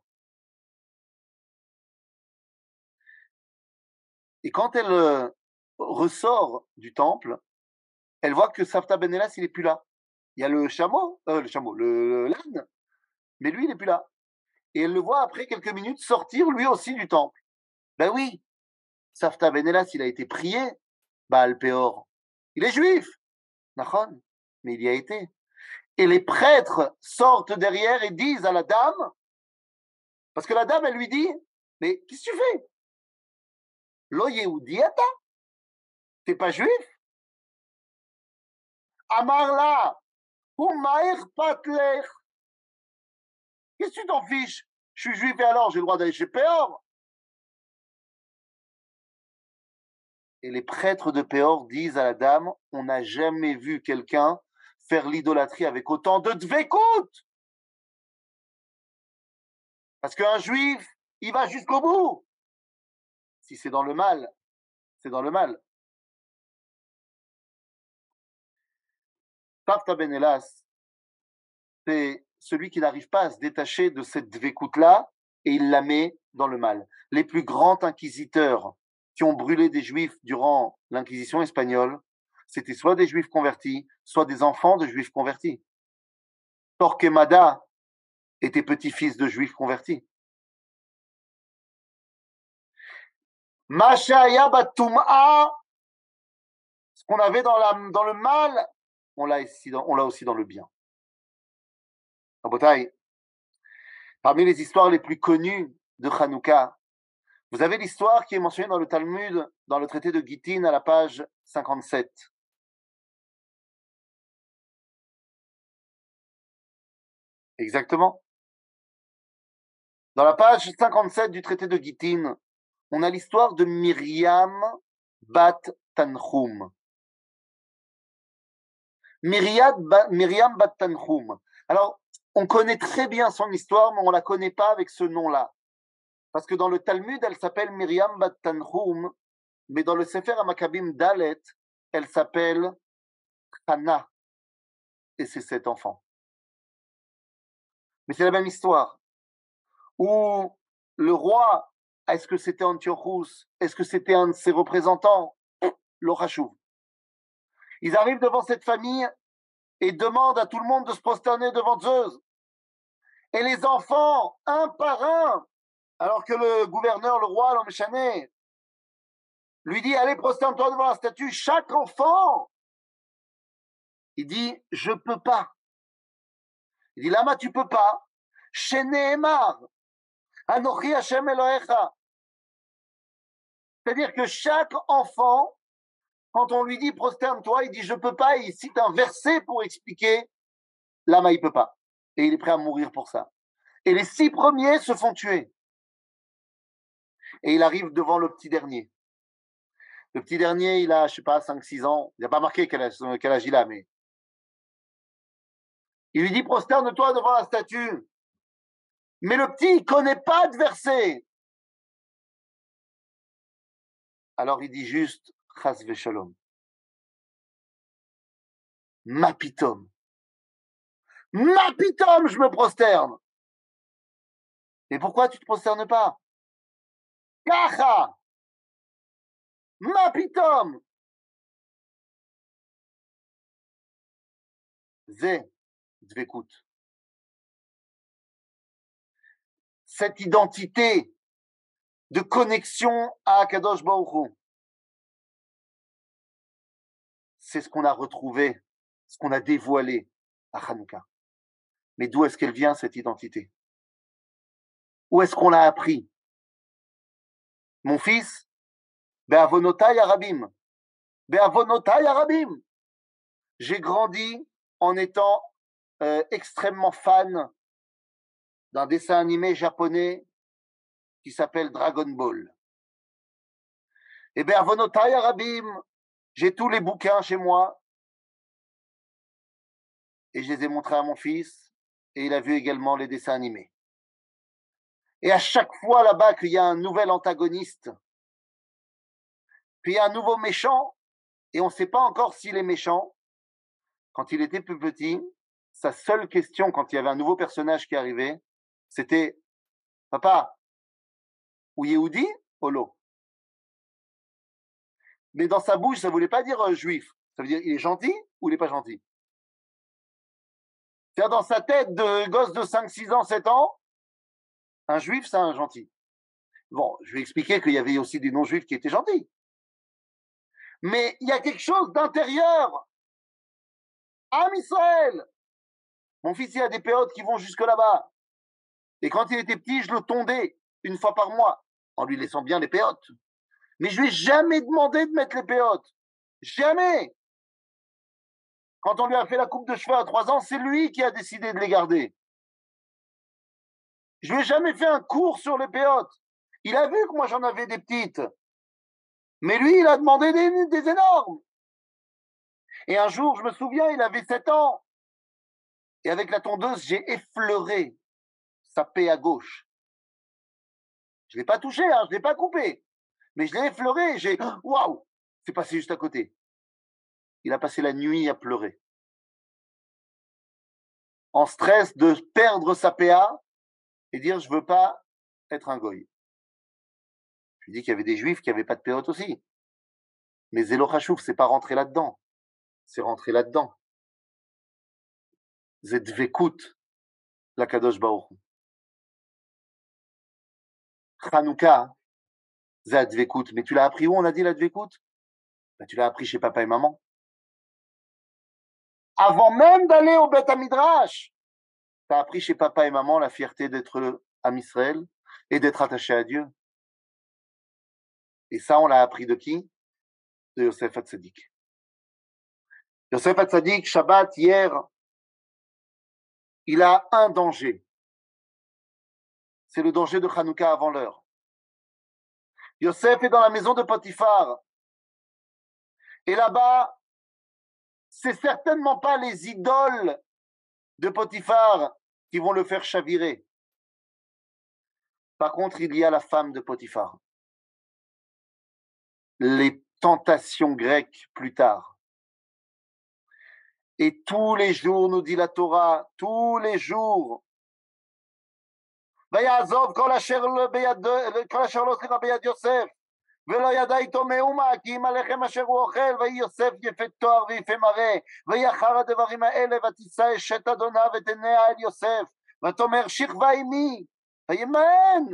S1: Et quand elle euh, ressort du temple, elle voit que Savta ben Elas, il n'est plus là. Il y a le chameau, euh, le chameau, le l'âne, mais lui, il n'est plus là. Et elle le voit après quelques minutes sortir lui aussi du temple. Ben oui, Savta ben Elas, il a été prié, Baal Péor. Il est juif, Nachon, mais il y a été. Et les prêtres sortent derrière et disent à la dame, parce que la dame, elle lui dit, mais qu'est-ce que tu fais? Lo Yehudi ata? T'es pas juif? Amarla, umair patlech. Qu'est-ce que tu t'en fiches? Je suis juif et alors j'ai le droit d'aller chez Péor. Et les prêtres de Péor disent à la dame, on n'a jamais vu quelqu'un faire l'idolâtrie avec autant de dvekut. Parce qu'un juif, il va jusqu'au bout. Si c'est dans le mal, c'est dans le mal. Savta ben Elas, c'est celui qui n'arrive pas à se détacher de cette dvekut-là et il la met dans le mal. Les plus grands inquisiteurs qui ont brûlé des juifs durant l'inquisition espagnole, c'était soit des juifs convertis, soit des enfants de juifs convertis. Torquemada, étaient petits-fils de juifs convertis. Mashaya Batum'a, ce qu'on avait dans, la, dans le mal, on l'a aussi, aussi dans le bien. Rabotai, parmi les histoires les plus connues de Hanouka, vous avez l'histoire qui est mentionnée dans le Talmud, dans le traité de Gittin, à la page cinquante-sept. Exactement. Dans la page cinquante-sept du traité de Gittin, on a l'histoire de Myriam bat Tanchum. Myriam, ba, Myriam bat Tanchum. Alors, on connaît très bien son histoire, mais on ne la connaît pas avec ce nom-là. Parce que dans le Talmud, elle s'appelle Myriam bat Tanchum, mais dans le Sefer HaMakkabim Dalet, elle s'appelle Hana et ses sept enfants. Mais c'est la même histoire. Où le roi, est-ce que c'était Antiochus? Est-ce que c'était un de ses représentants? L'Orachou. Ils arrivent devant cette famille et demandent à tout le monde de se prosterner devant Zeus. Et les enfants, un par un, alors que le gouverneur, le roi, l'homme chané, lui dit, allez, prosterne-toi devant la statue, chaque enfant, il dit, je peux pas. Il dit, Lama, tu peux pas. Sheneemar, Anochi Hashem Elohecha. C'est-à-dire que chaque enfant, quand on lui dit prosterne-toi, il dit je peux pas, et il cite un verset pour expliquer Lama, il peut pas. Et il est prêt à mourir pour ça. Et les six premiers se font tuer. Et il arrive devant le petit dernier. Le petit dernier, il a, je sais pas, cinq six ans. Il n'a pas marqué quel âge, quel âge il a, mais. Il lui dit prosterne-toi devant la statue. Mais le petit, il connaît pas de verset. Alors il dit juste Chas v'shalom. Mapitom. Mapitom, je me prosterne. Et pourquoi tu te prosternes pas? Kacha. Mapitom. Ze dvekut. Cette identité de connexion à Kadosh Baruch Hu, c'est ce qu'on a retrouvé, ce qu'on a dévoilé à Hanouka. Mais d'où est-ce qu'elle vient, cette identité? Où est-ce qu'on l'a appris? Mon fils, Be'avonotai Arabim. Be'avonotai Arabim. J'ai grandi en étant euh, extrêmement fan d'un dessin animé japonais qui s'appelle Dragon Ball. Et Be'avonotai Arabim, j'ai tous les bouquins chez moi et je les ai montrés à mon fils et il a vu également les dessins animés. Et à chaque fois là-bas qu'il y a un nouvel antagoniste, puis il y a un nouveau méchant, et on ne sait pas encore s'il est méchant, quand il était plus petit, sa seule question quand il y avait un nouveau personnage qui arrivait, c'était « Papa, ou Yehudi ou lo ?» Mais dans sa bouche, ça ne voulait pas dire euh, juif, ça veut dire il est gentil ou il n'est pas gentil. C'est-à-dire dans sa tête de gosse de cinq, six ans, sept ans, un juif, c'est un gentil. Bon, je vais expliquer qu'il y avait aussi des non-juifs qui étaient gentils. Mais il y a quelque chose d'intérieur. Am Israël. Mon fils, il a des périodes qui vont jusque là-bas. Et quand il était petit, je le tondais une fois par mois, en lui laissant bien les péotes. Mais je lui ai jamais demandé de mettre les péotes. Jamais. Quand on lui a fait la coupe de cheveux à trois ans, c'est lui qui a décidé de les garder. Je lui ai jamais fait un cours sur les péotes. Il a vu que moi j'en avais des petites. Mais lui, il a demandé des, des énormes. Et un jour, je me souviens, il avait sept ans. Et avec la tondeuse, j'ai effleuré sa paix à gauche. Je ne l'ai pas touché, hein, je ne l'ai pas coupé. Mais je l'ai effleuré, j'ai... Waouh! C'est passé juste à côté. Il a passé la nuit à pleurer. En stress de perdre sa P A et dire je ne veux pas être un goy. Je lui dis qu'il y avait des juifs qui n'avaient pas de péote aussi. Mais Zélo Chachouf, c'est pas rentré là-dedans. C'est rentré là-dedans. Zedvekut. la Kadosh Baruch Hu. Hanouka, c'est la dvekout. Mais tu l'as appris où, on a dit la dvekout? Ben, tu l'as appris chez papa et maman. Avant même d'aller au Beth Midrash, tu as appris chez papa et maman la fierté d'être Am Israël et d'être attaché à Dieu. Et ça, on l'a appris de qui? De Yosef Hatzadik. Yosef Hatzadik, Shabbat, hier, il a un danger. C'est le danger de Hanouka avant l'heure. Yosef est dans la maison de Potiphar. Et là-bas, c'est certainement pas les idoles de Potiphar qui vont le faire chavirer. Par contre, il y a la femme de Potiphar. Les tentations grecques plus tard. Et tous les jours, nous dit la Torah, tous les jours, ויעזוב כל אשר לא סליחה ביד יוסף ולא ידע איתו מאומה כי אם הלחם אשר הוא אוכל ויהי יוסף יפה תואר ויפה מראה ויהי אחר הדברים האלה ותישא אשת אדונה ותניה אל יוסף ותאמר שכבה עמי וימאן.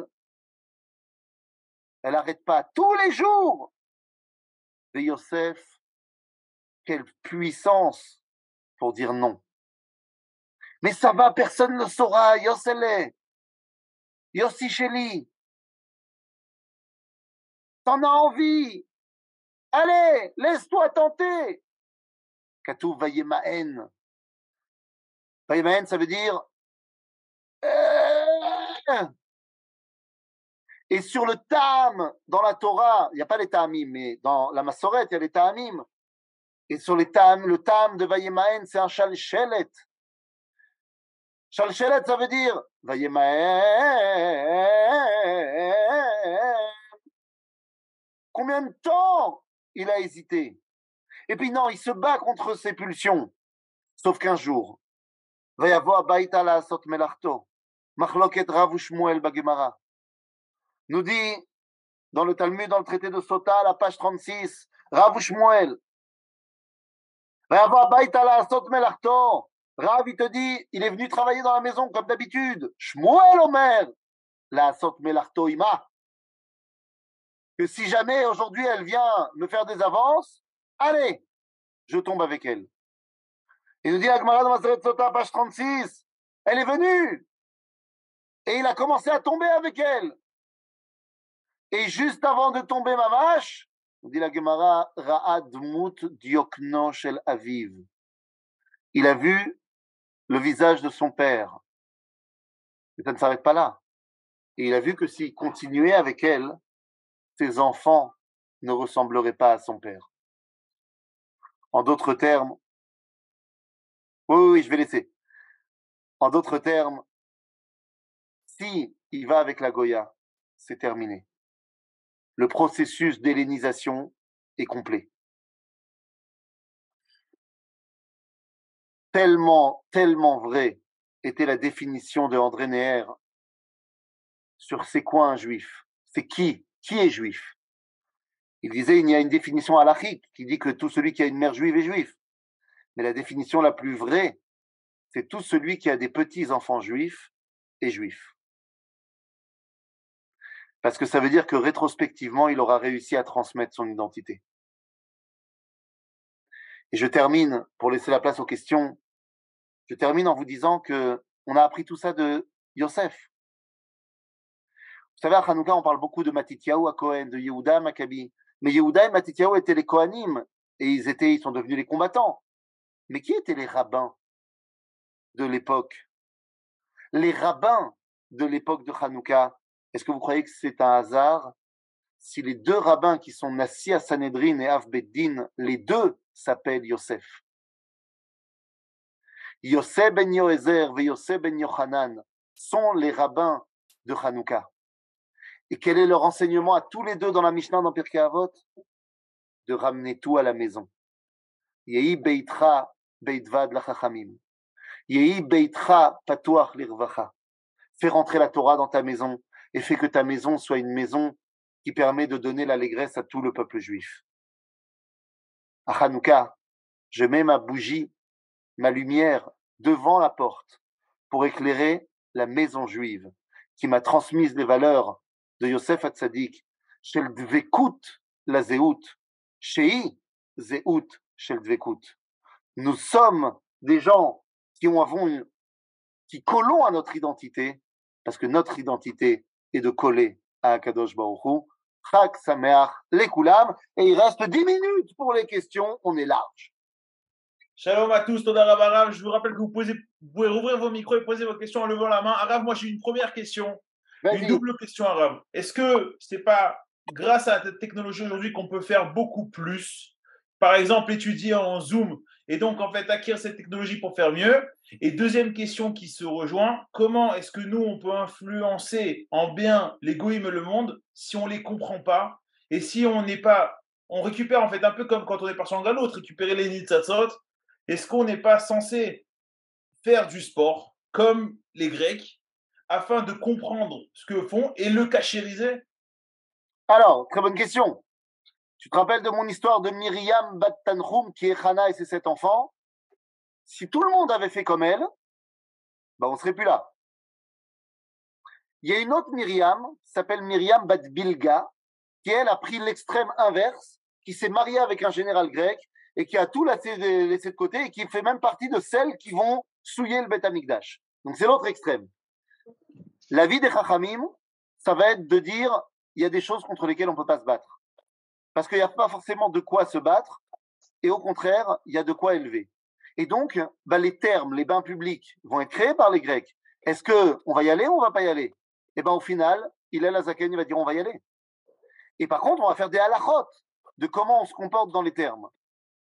S1: Elle n'arrête pas tous les jours. Et Yosef, quelle puissance pour dire non. Mais ça va, personne ne le saura. Yossele, Yossi Sheli, t'en as envie. Allez, laisse-toi tenter. Katou Vayemaen. Vayemaen, ça veut dire. Euh... Et sur le Tam, dans la Torah, il n'y a pas les Tamim, mais dans la Massoret, il y a les Tamim. Et sur les Tam, le Tam de Vayemaen, c'est un Shalshelet. Shalshelet, ça veut dire Vayemaen. Combien de temps il a hésité? Et puis non, il se bat contre ses pulsions. Sauf qu'un jour, Vayavo Baïta la Sot Melarto, Machloket Rav Shmuel Bagemara, nous dit dans le Talmud, dans le traité de Sota, la page trente-six, Rav Shmuel, Vayavo Baïta la Sot Melarto, Rav, il te dit, il est venu travailler dans la maison comme d'habitude. Shmuel Omer, la Sot Melarto Ima, que si jamais aujourd'hui elle vient me faire des avances, allez, je tombe avec elle. Il nous dit la Gemara de Maseret Sota, page trente-six, elle est venue et il a commencé à tomber avec elle. Et juste avant de tomber ma vache, nous dit la Gemara, Ra'ad Mut Diokno Shel Aviv. Il a vu le visage de son père. Mais ça ne s'arrête pas là. Et il a vu que s'il continuait avec elle, ses enfants ne ressembleraient pas à son père. En d'autres termes, oui, oui, oui, je vais laisser. En d'autres termes, si il va avec la Goya, c'est terminé. Le processus d'hellénisation est complet. Tellement, tellement vrai était la définition de André Neher sur c'est quoi un juif? C'est qui? Qui est juif? Il disait il y a une définition halachique qui dit que tout celui qui a une mère juive est juif. Mais la définition la plus vraie, c'est tout celui qui a des petits-enfants juifs est juif. Parce que ça veut dire que rétrospectivement, il aura réussi à transmettre son identité. Et je termine, pour laisser la place aux questions, je termine en vous disant que on a appris tout ça de Yosef. Vous savez, à Hanouka, on parle beaucoup de Matityahu à Cohen, de Yehuda Maccabi. Mais Yehuda et Matityahu étaient les Kohanim, et ils, étaient, ils sont devenus les combattants. Mais qui étaient les rabbins de l'époque? Les rabbins de l'époque de Hanouka, est-ce que vous croyez que c'est un hasard si les deux rabbins qui sont Nassi à Sanhedrin et Av Beddin, les deux s'appellent Yosef? Yosef ben Yoézer et Yosef ben Yochanan sont les rabbins de Hanouka. Et quel est leur enseignement à tous les deux dans la Mishnah dans Pirkei Avot? De ramener tout à la maison. Yehi beitra beitvad lachachamim. Yehi beitra patuach lirvacha. Fais rentrer la Torah dans ta maison et fais que ta maison soit une maison qui permet de donner l'allégresse à tout le peuple juif. À Hanouka, je mets ma bougie, ma lumière devant la porte pour éclairer la maison juive qui m'a transmis les valeurs de Yosef Hatzadik, shel dvekut la zeut, shei zeut shel dvekut. Nous sommes des gens qui ont avons une, qui collons à notre identité, parce que notre identité est de coller à Akadosh Baruch Hu. Chag Sameach Lekulam, et il reste dix minutes pour les questions, on est large.
S2: Shalom à tous, Toda Rav Arav. Je vous rappelle que vous, posez, vous pouvez rouvrir vos micros et poser vos questions en levant la main. Arav, moi j'ai une première question,
S1: Vas-y.
S2: une double question, Arav. Est-ce que c'est pas grâce à la technologie aujourd'hui qu'on peut faire beaucoup plus? Par exemple, étudier en Zoom et donc en fait acquérir cette technologie pour faire mieux. Et deuxième question qui se rejoint, comment est-ce que nous on peut influencer en bien les goïms et le monde si on les comprend pas et si on n'est pas, on récupère en fait un peu comme quand on est parti en galop, récupérer les nitzatzot. Est-ce qu'on n'est pas censé faire du sport comme les Grecs afin de comprendre ce que font et le cachériser?
S1: Alors, très bonne question. Tu te rappelles de mon histoire de Myriam Bat Tanchum qui est Hana et ses sept enfants? Si tout le monde avait fait comme elle, ben on ne serait plus là. Il y a une autre Myriam, qui s'appelle Myriam Bat Bilga, qui elle a pris l'extrême inverse, qui s'est mariée avec un général grec et qui a tout laissé de, laissé de côté et qui fait même partie de celles qui vont souiller le Beth Amikdash. Donc c'est l'autre extrême. La vie des Chachamim, ça va être de dire il y a des choses contre lesquelles on ne peut pas se battre. Parce qu'il n'y a pas forcément de quoi se battre, et au contraire, il y a de quoi élever. Et donc, bah, les termes, les bains publics vont être créés par les Grecs. Est-ce qu'on va y aller ou on ne va pas y aller? Et bien au final, Hillel Hazaken va dire on va y aller. Et par contre, on va faire des halachot de comment on se comporte dans les termes.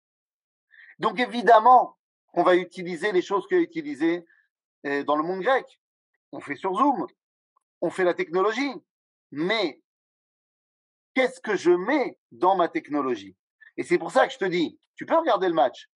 S1: Donc évidemment, on va utiliser les choses qu'il y a utilisées dans le monde grec. On fait sur Zoom, on fait la technologie, mais qu'est-ce que je mets dans ma technologie? Et c'est pour ça que je te dis, tu peux regarder le match,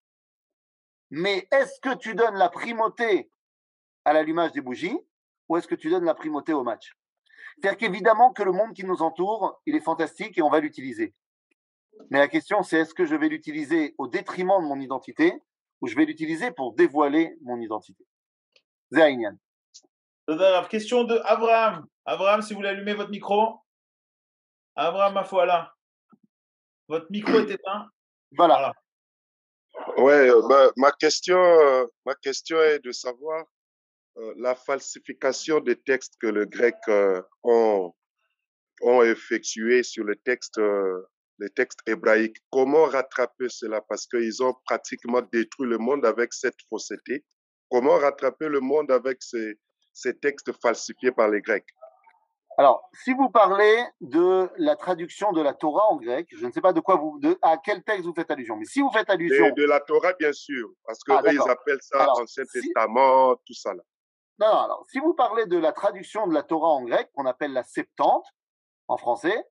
S1: mais est-ce que tu donnes la primauté à l'allumage des bougies ou est-ce que tu donnes la primauté au match? C'est-à-dire qu'évidemment que le monde qui nous entoure, il est fantastique et on va l'utiliser. Mais la question, c'est est-ce que je vais l'utiliser au détriment de mon identité ou je vais l'utiliser pour dévoiler mon identité? Zainian.
S2: Question de Abraham. Abraham, si vous voulez allumer votre micro. Abraham Afouala, votre micro est éteint.
S1: Voilà.
S3: voilà. Ouais, euh, bah, ma question, euh, ma question est de savoir euh, la falsification des textes que les Grecs euh, ont, ont effectué sur le texte, euh, les textes hébraïques. Comment rattraper cela? Parce qu'ils ont pratiquement détruit le monde avec cette fausseté. Comment rattraper le monde avec ces, ces textes falsifiés par les Grecs?
S1: Alors, si vous parlez de la traduction de la Torah en grec, je ne sais pas de quoi vous, de, à quel texte vous faites allusion, mais si vous faites allusion...
S3: De, de la Torah, bien sûr, parce que
S1: ah,
S3: eux, ils appellent ça alors, Ancien si... Testament, tout ça là.
S1: Non, non, alors, si vous parlez de la traduction de la Torah en grec, qu'on appelle la Septante, en français,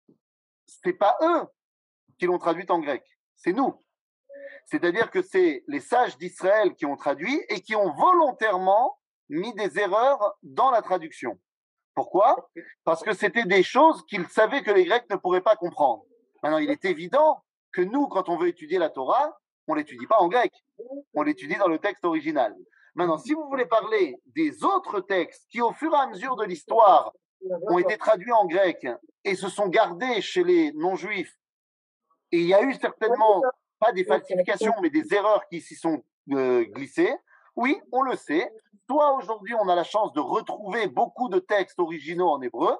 S1: c'est pas eux qui l'ont traduite en grec, c'est nous. C'est-à-dire que c'est les sages d'Israël qui ont traduit et qui ont volontairement mis des erreurs dans la traduction. Pourquoi? Parce que c'était des choses qu'ils savaient que les Grecs ne pourraient pas comprendre. Maintenant, il est évident que nous, quand on veut étudier la Torah, on ne l'étudie pas en grec, on l'étudie dans le texte original. Maintenant, si vous voulez parler des autres textes qui, au fur et à mesure de l'histoire, ont été traduits en grec et se sont gardés chez les non-juifs, et il y a eu certainement, pas des falsifications, mais des erreurs qui s'y sont euh, glissées, oui, on le sait. Soit aujourd'hui, on a la chance de retrouver beaucoup de textes originaux en hébreu,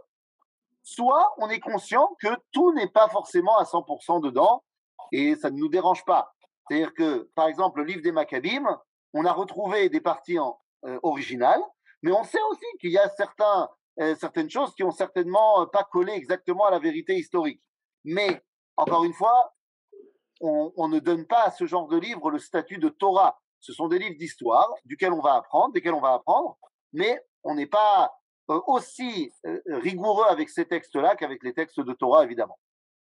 S1: soit on est conscient que tout n'est pas forcément à cent pour cent dedans et ça ne nous dérange pas. C'est-à-dire que, par exemple, le livre des Maccabim, on a retrouvé des parties en, euh, originales, mais on sait aussi qu'il y a certains, euh, certaines choses qui ont certainement pas collé exactement à la vérité historique. Mais, encore une fois, on, on ne donne pas à ce genre de livre le statut de Torah. Ce sont des livres d'histoire duquel on va apprendre, desquels on va apprendre, mais on n'est pas euh, aussi euh, rigoureux avec ces textes-là qu'avec les textes de Torah, évidemment.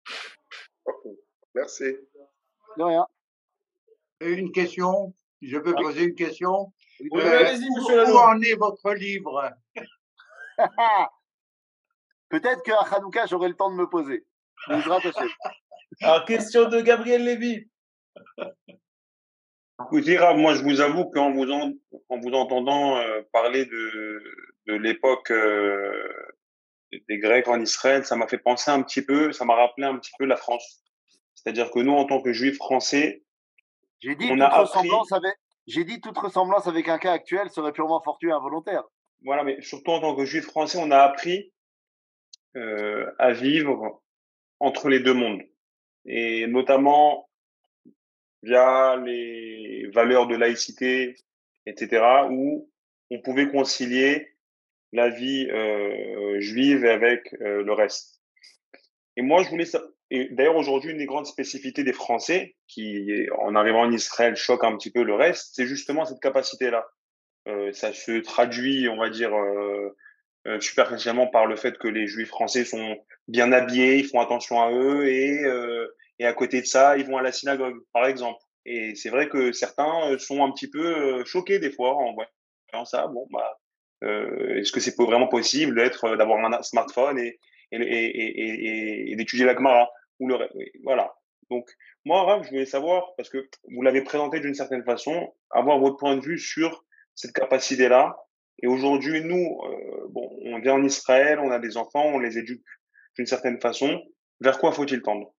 S3: Okay. Merci.
S1: De rien.
S4: Une question, je peux oui. poser une question.
S2: Oui, euh, allez-y, monsieur Lalo.
S4: Où en est votre livre?
S1: Peut-être qu'à Hanouka, j'aurai le temps de me poser.
S2: Alors, question de Gabriel Lévy.
S5: Écoutez, Rav, moi, je vous avoue qu'en vous, en, en vous entendant euh, parler de, de l'époque euh, des Grecs en Israël, ça m'a fait penser un petit peu, ça m'a rappelé un petit peu la France. C'est-à-dire que nous, en tant que Juifs français,
S1: J'ai dit
S5: on a
S1: toute ressemblance
S5: appris,
S1: avec, j'ai dit toute ressemblance avec un cas actuel serait purement fortuit et involontaire.
S5: voilà, mais surtout en tant que Juifs français, on a appris euh, à vivre entre les deux mondes. Et notamment via les valeurs de laïcité, et cetera, où on pouvait concilier la vie euh, juive avec euh, le reste. Et moi, je voulais ça. Et d'ailleurs, aujourd'hui, une des grandes spécificités des Français, qui, en arrivant en Israël, choque un petit peu le reste, c'est justement cette capacité-là. Euh, ça se traduit, on va dire, euh, euh, superficiellement par le fait que les Juifs français sont bien habillés, ils font attention à eux, et, euh, et à côté de ça, ils vont à la synagogue, par exemple. Et c'est vrai que certains sont un petit peu euh, choqués des fois en voyant ça. Bon, bah, euh, est-ce que c'est vraiment possible d'être, d'avoir un smartphone et, et, et, et, et d'étudier la Gemara ou le, voilà. Donc, moi, Rav, je voulais savoir, parce que vous l'avez présenté d'une certaine façon, avoir votre point de vue sur cette capacité-là. Et aujourd'hui, nous, euh, bon, on vient en Israël, on a des enfants, on les éduque d'une certaine façon. Vers quoi faut-il tendre?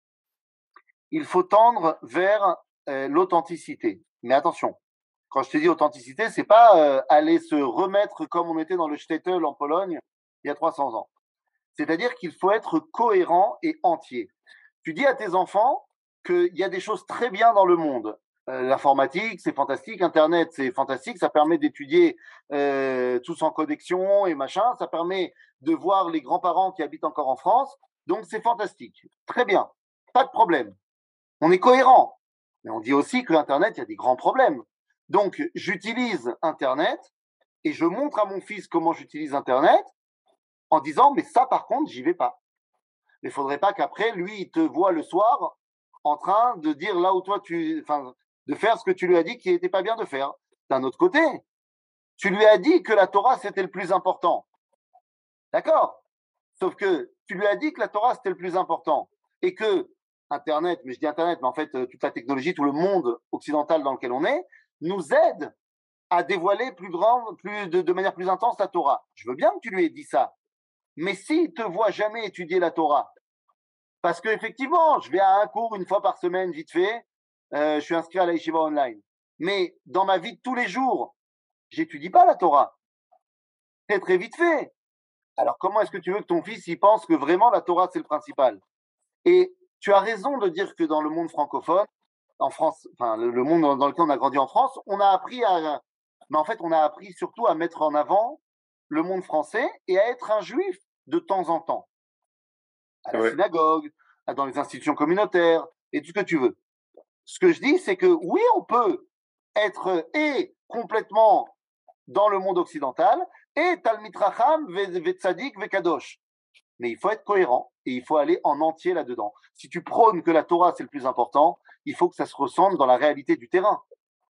S1: Il faut tendre vers euh, l'authenticité. Mais attention, quand je te dis authenticité, c'est pas euh, aller se remettre comme on était dans le shtetl en Pologne il y a trois cents ans. C'est-à-dire qu'il faut être cohérent et entier. Tu dis à tes enfants qu'il y a des choses très bien dans le monde. Euh, l'informatique, c'est fantastique. Internet, c'est fantastique. Ça permet d'étudier euh, tous en connexion et machin. Ça permet de voir les grands-parents qui habitent encore en France. Donc, c'est fantastique. Très bien. Pas de problème. On est cohérent. Mais on dit aussi que l'Internet, il y a des grands problèmes. Donc, j'utilise Internet et je montre à mon fils comment j'utilise Internet en disant, mais ça, par contre, j'y vais pas. Mais il faudrait pas qu'après, lui, il te voit le soir en train de dire là où toi, tu, enfin, de faire ce que tu lui as dit qui n'était pas bien de faire. D'un autre côté, tu lui as dit que la Torah, c'était le plus important. D'accord? Sauf que tu lui as dit que la Torah, c'était le plus important. Et que Internet, mais je dis Internet, mais en fait, toute la technologie, tout le monde occidental dans lequel on est, nous aide à dévoiler plus grand, plus, de, de manière plus intense la Torah. Je veux bien que tu lui aies dit ça. Mais s'il te voit jamais étudier la Torah, parce que effectivement, je vais à un cours une fois par semaine, vite fait, euh, je suis inscrit à la Yeshiva online. Mais dans ma vie de tous les jours, j'étudie pas la Torah. C'est très vite fait. Alors comment est-ce que tu veux que ton fils il pense que vraiment la Torah c'est le principal? Et tu as raison de dire que dans le monde francophone, en France, enfin le, le monde dans, dans lequel on a grandi en France, on a appris à, mais en fait on a appris surtout à mettre en avant le monde français et à être un juif de temps en temps, à la
S5: Ouais.
S1: synagogue, dans les institutions communautaires et tout ce que tu veux. Ce que je dis, c'est que oui, on peut être et complètement dans le monde occidental et Talmid Racham, Vetzadik, Vekadosh. Mais il faut être cohérent et il faut aller en entier là-dedans. Si tu prônes que la Torah c'est le plus important, il faut que ça se ressente dans la réalité du terrain.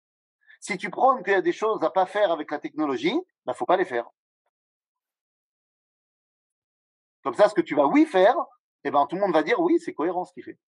S1: Si tu prônes qu'il y a des choses à pas faire avec la technologie, ben faut pas les faire. Comme ça, ce que tu vas oui faire, eh ben tout le monde va dire oui, c'est cohérent ce qu'il fait.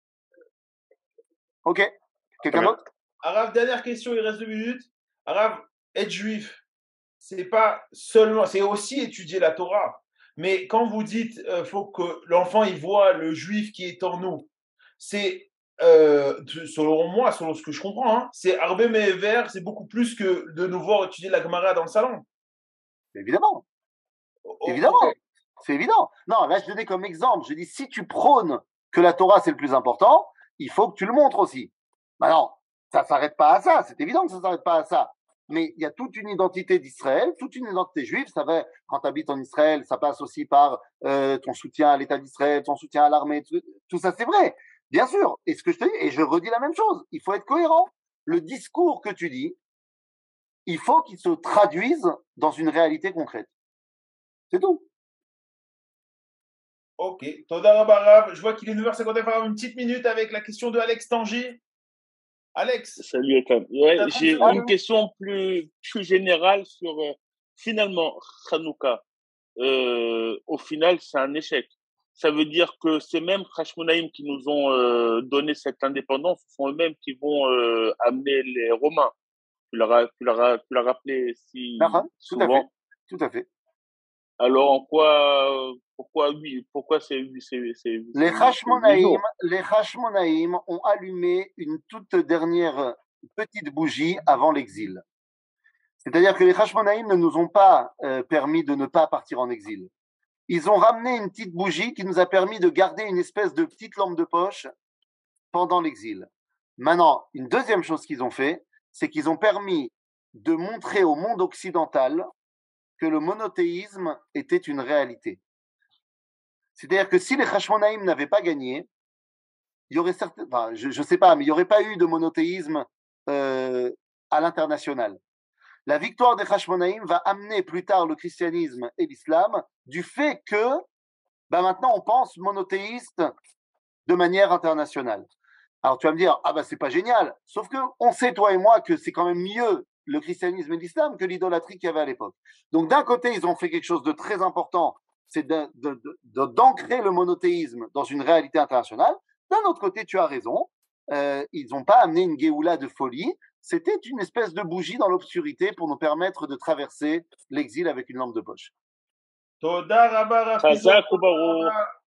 S1: Ok. Quelqu'un d'autre?
S2: Arav, dernière question, il reste deux minutes. Arav, être juif, c'est pas seulement, c'est aussi étudier la Torah. Mais quand vous dites euh, faut que l'enfant il voit le juif qui est en nous, c'est euh, selon moi, selon ce que je comprends, hein, c'est Arbe Mever, c'est beaucoup plus que de nous voir étudier la Gemara dans le salon.
S1: Évidemment.
S2: Oh,
S1: Évidemment.
S2: okay.
S1: C'est évident. Non, là je donnais comme exemple. Je dis si tu prônes que la Torah c'est le plus important, il faut que tu le montres aussi. Maintenant, ça s'arrête pas à ça. C'est évident que ça s'arrête pas à ça. Mais il y a toute une identité d'Israël, toute une identité juive. Ça va, quand tu habites en Israël, ça passe aussi par euh, ton soutien à l'État d'Israël, ton soutien à l'armée. Tout, tout ça, c'est vrai, bien sûr. Et ce que je te dis, et je redis la même chose, il faut être cohérent. Le discours que tu dis, il faut qu'il se traduise dans une réalité concrète. C'est tout.
S2: Ok, Toda Rabba Rav. Je vois qu'il est neuf heures cinquante-neuf, une petite minute avec la question de Alex Tangy. Alex.
S6: Salut Etam. Ouais, j'ai une question plus, plus générale sur euh, finalement Hanouka. Euh, au final, c'est un échec. ça veut dire que ces mêmes Hashmonaïm qui nous ont euh, donné cette indépendance, ce sont eux-mêmes qui vont euh, amener les Romains. Tu l'as, tu l'as, tu l'as rappelé si
S1: Ah, tout
S6: souvent.
S1: à fait, tout à fait.
S6: Alors, en quoi, pourquoi oui, pourquoi c'est, c'est, c'est,
S1: Les
S6: c'est-
S1: Hashmonaïm, les Hashmonaïm ont allumé une toute dernière petite bougie avant l'exil. C'est-à-dire que les Hashmonaïm ne nous ont pas euh, permis de ne pas partir en exil. Ils ont ramené une petite bougie qui nous a permis de garder une espèce de petite lampe de poche pendant l'exil. Maintenant, une deuxième chose qu'ils ont fait, c'est qu'ils ont permis de montrer au monde occidental que le monothéisme était une réalité. C'est-à-dire que si les Hashmonaïm n'avaient pas gagné, il y aurait certain, enfin, je ne sais pas, mais il n'y aurait pas eu de monothéisme euh, à l'international. La victoire des Hashmonaïm va amener plus tard le christianisme et l'islam du fait que bah maintenant on pense monothéiste de manière internationale. Alors tu vas me dire, ah bah c'est pas génial, sauf que on sait toi et moi que c'est quand même mieux le christianisme et l'islam que l'idolâtrie qu'il y avait à l'époque. Donc d'un côté ils ont fait quelque chose de très important, c'est de, de, de, d'ancrer le monothéisme dans une réalité internationale. D'un autre côté tu as raison, euh, ils n'ont pas amené une Géoula de folie, c'était une espèce de bougie dans l'obscurité pour nous permettre de traverser l'exil avec une lampe de poche.
S2: Toda Rabba Rafi
S6: Chazak
S2: Zol,
S6: ou Baruch.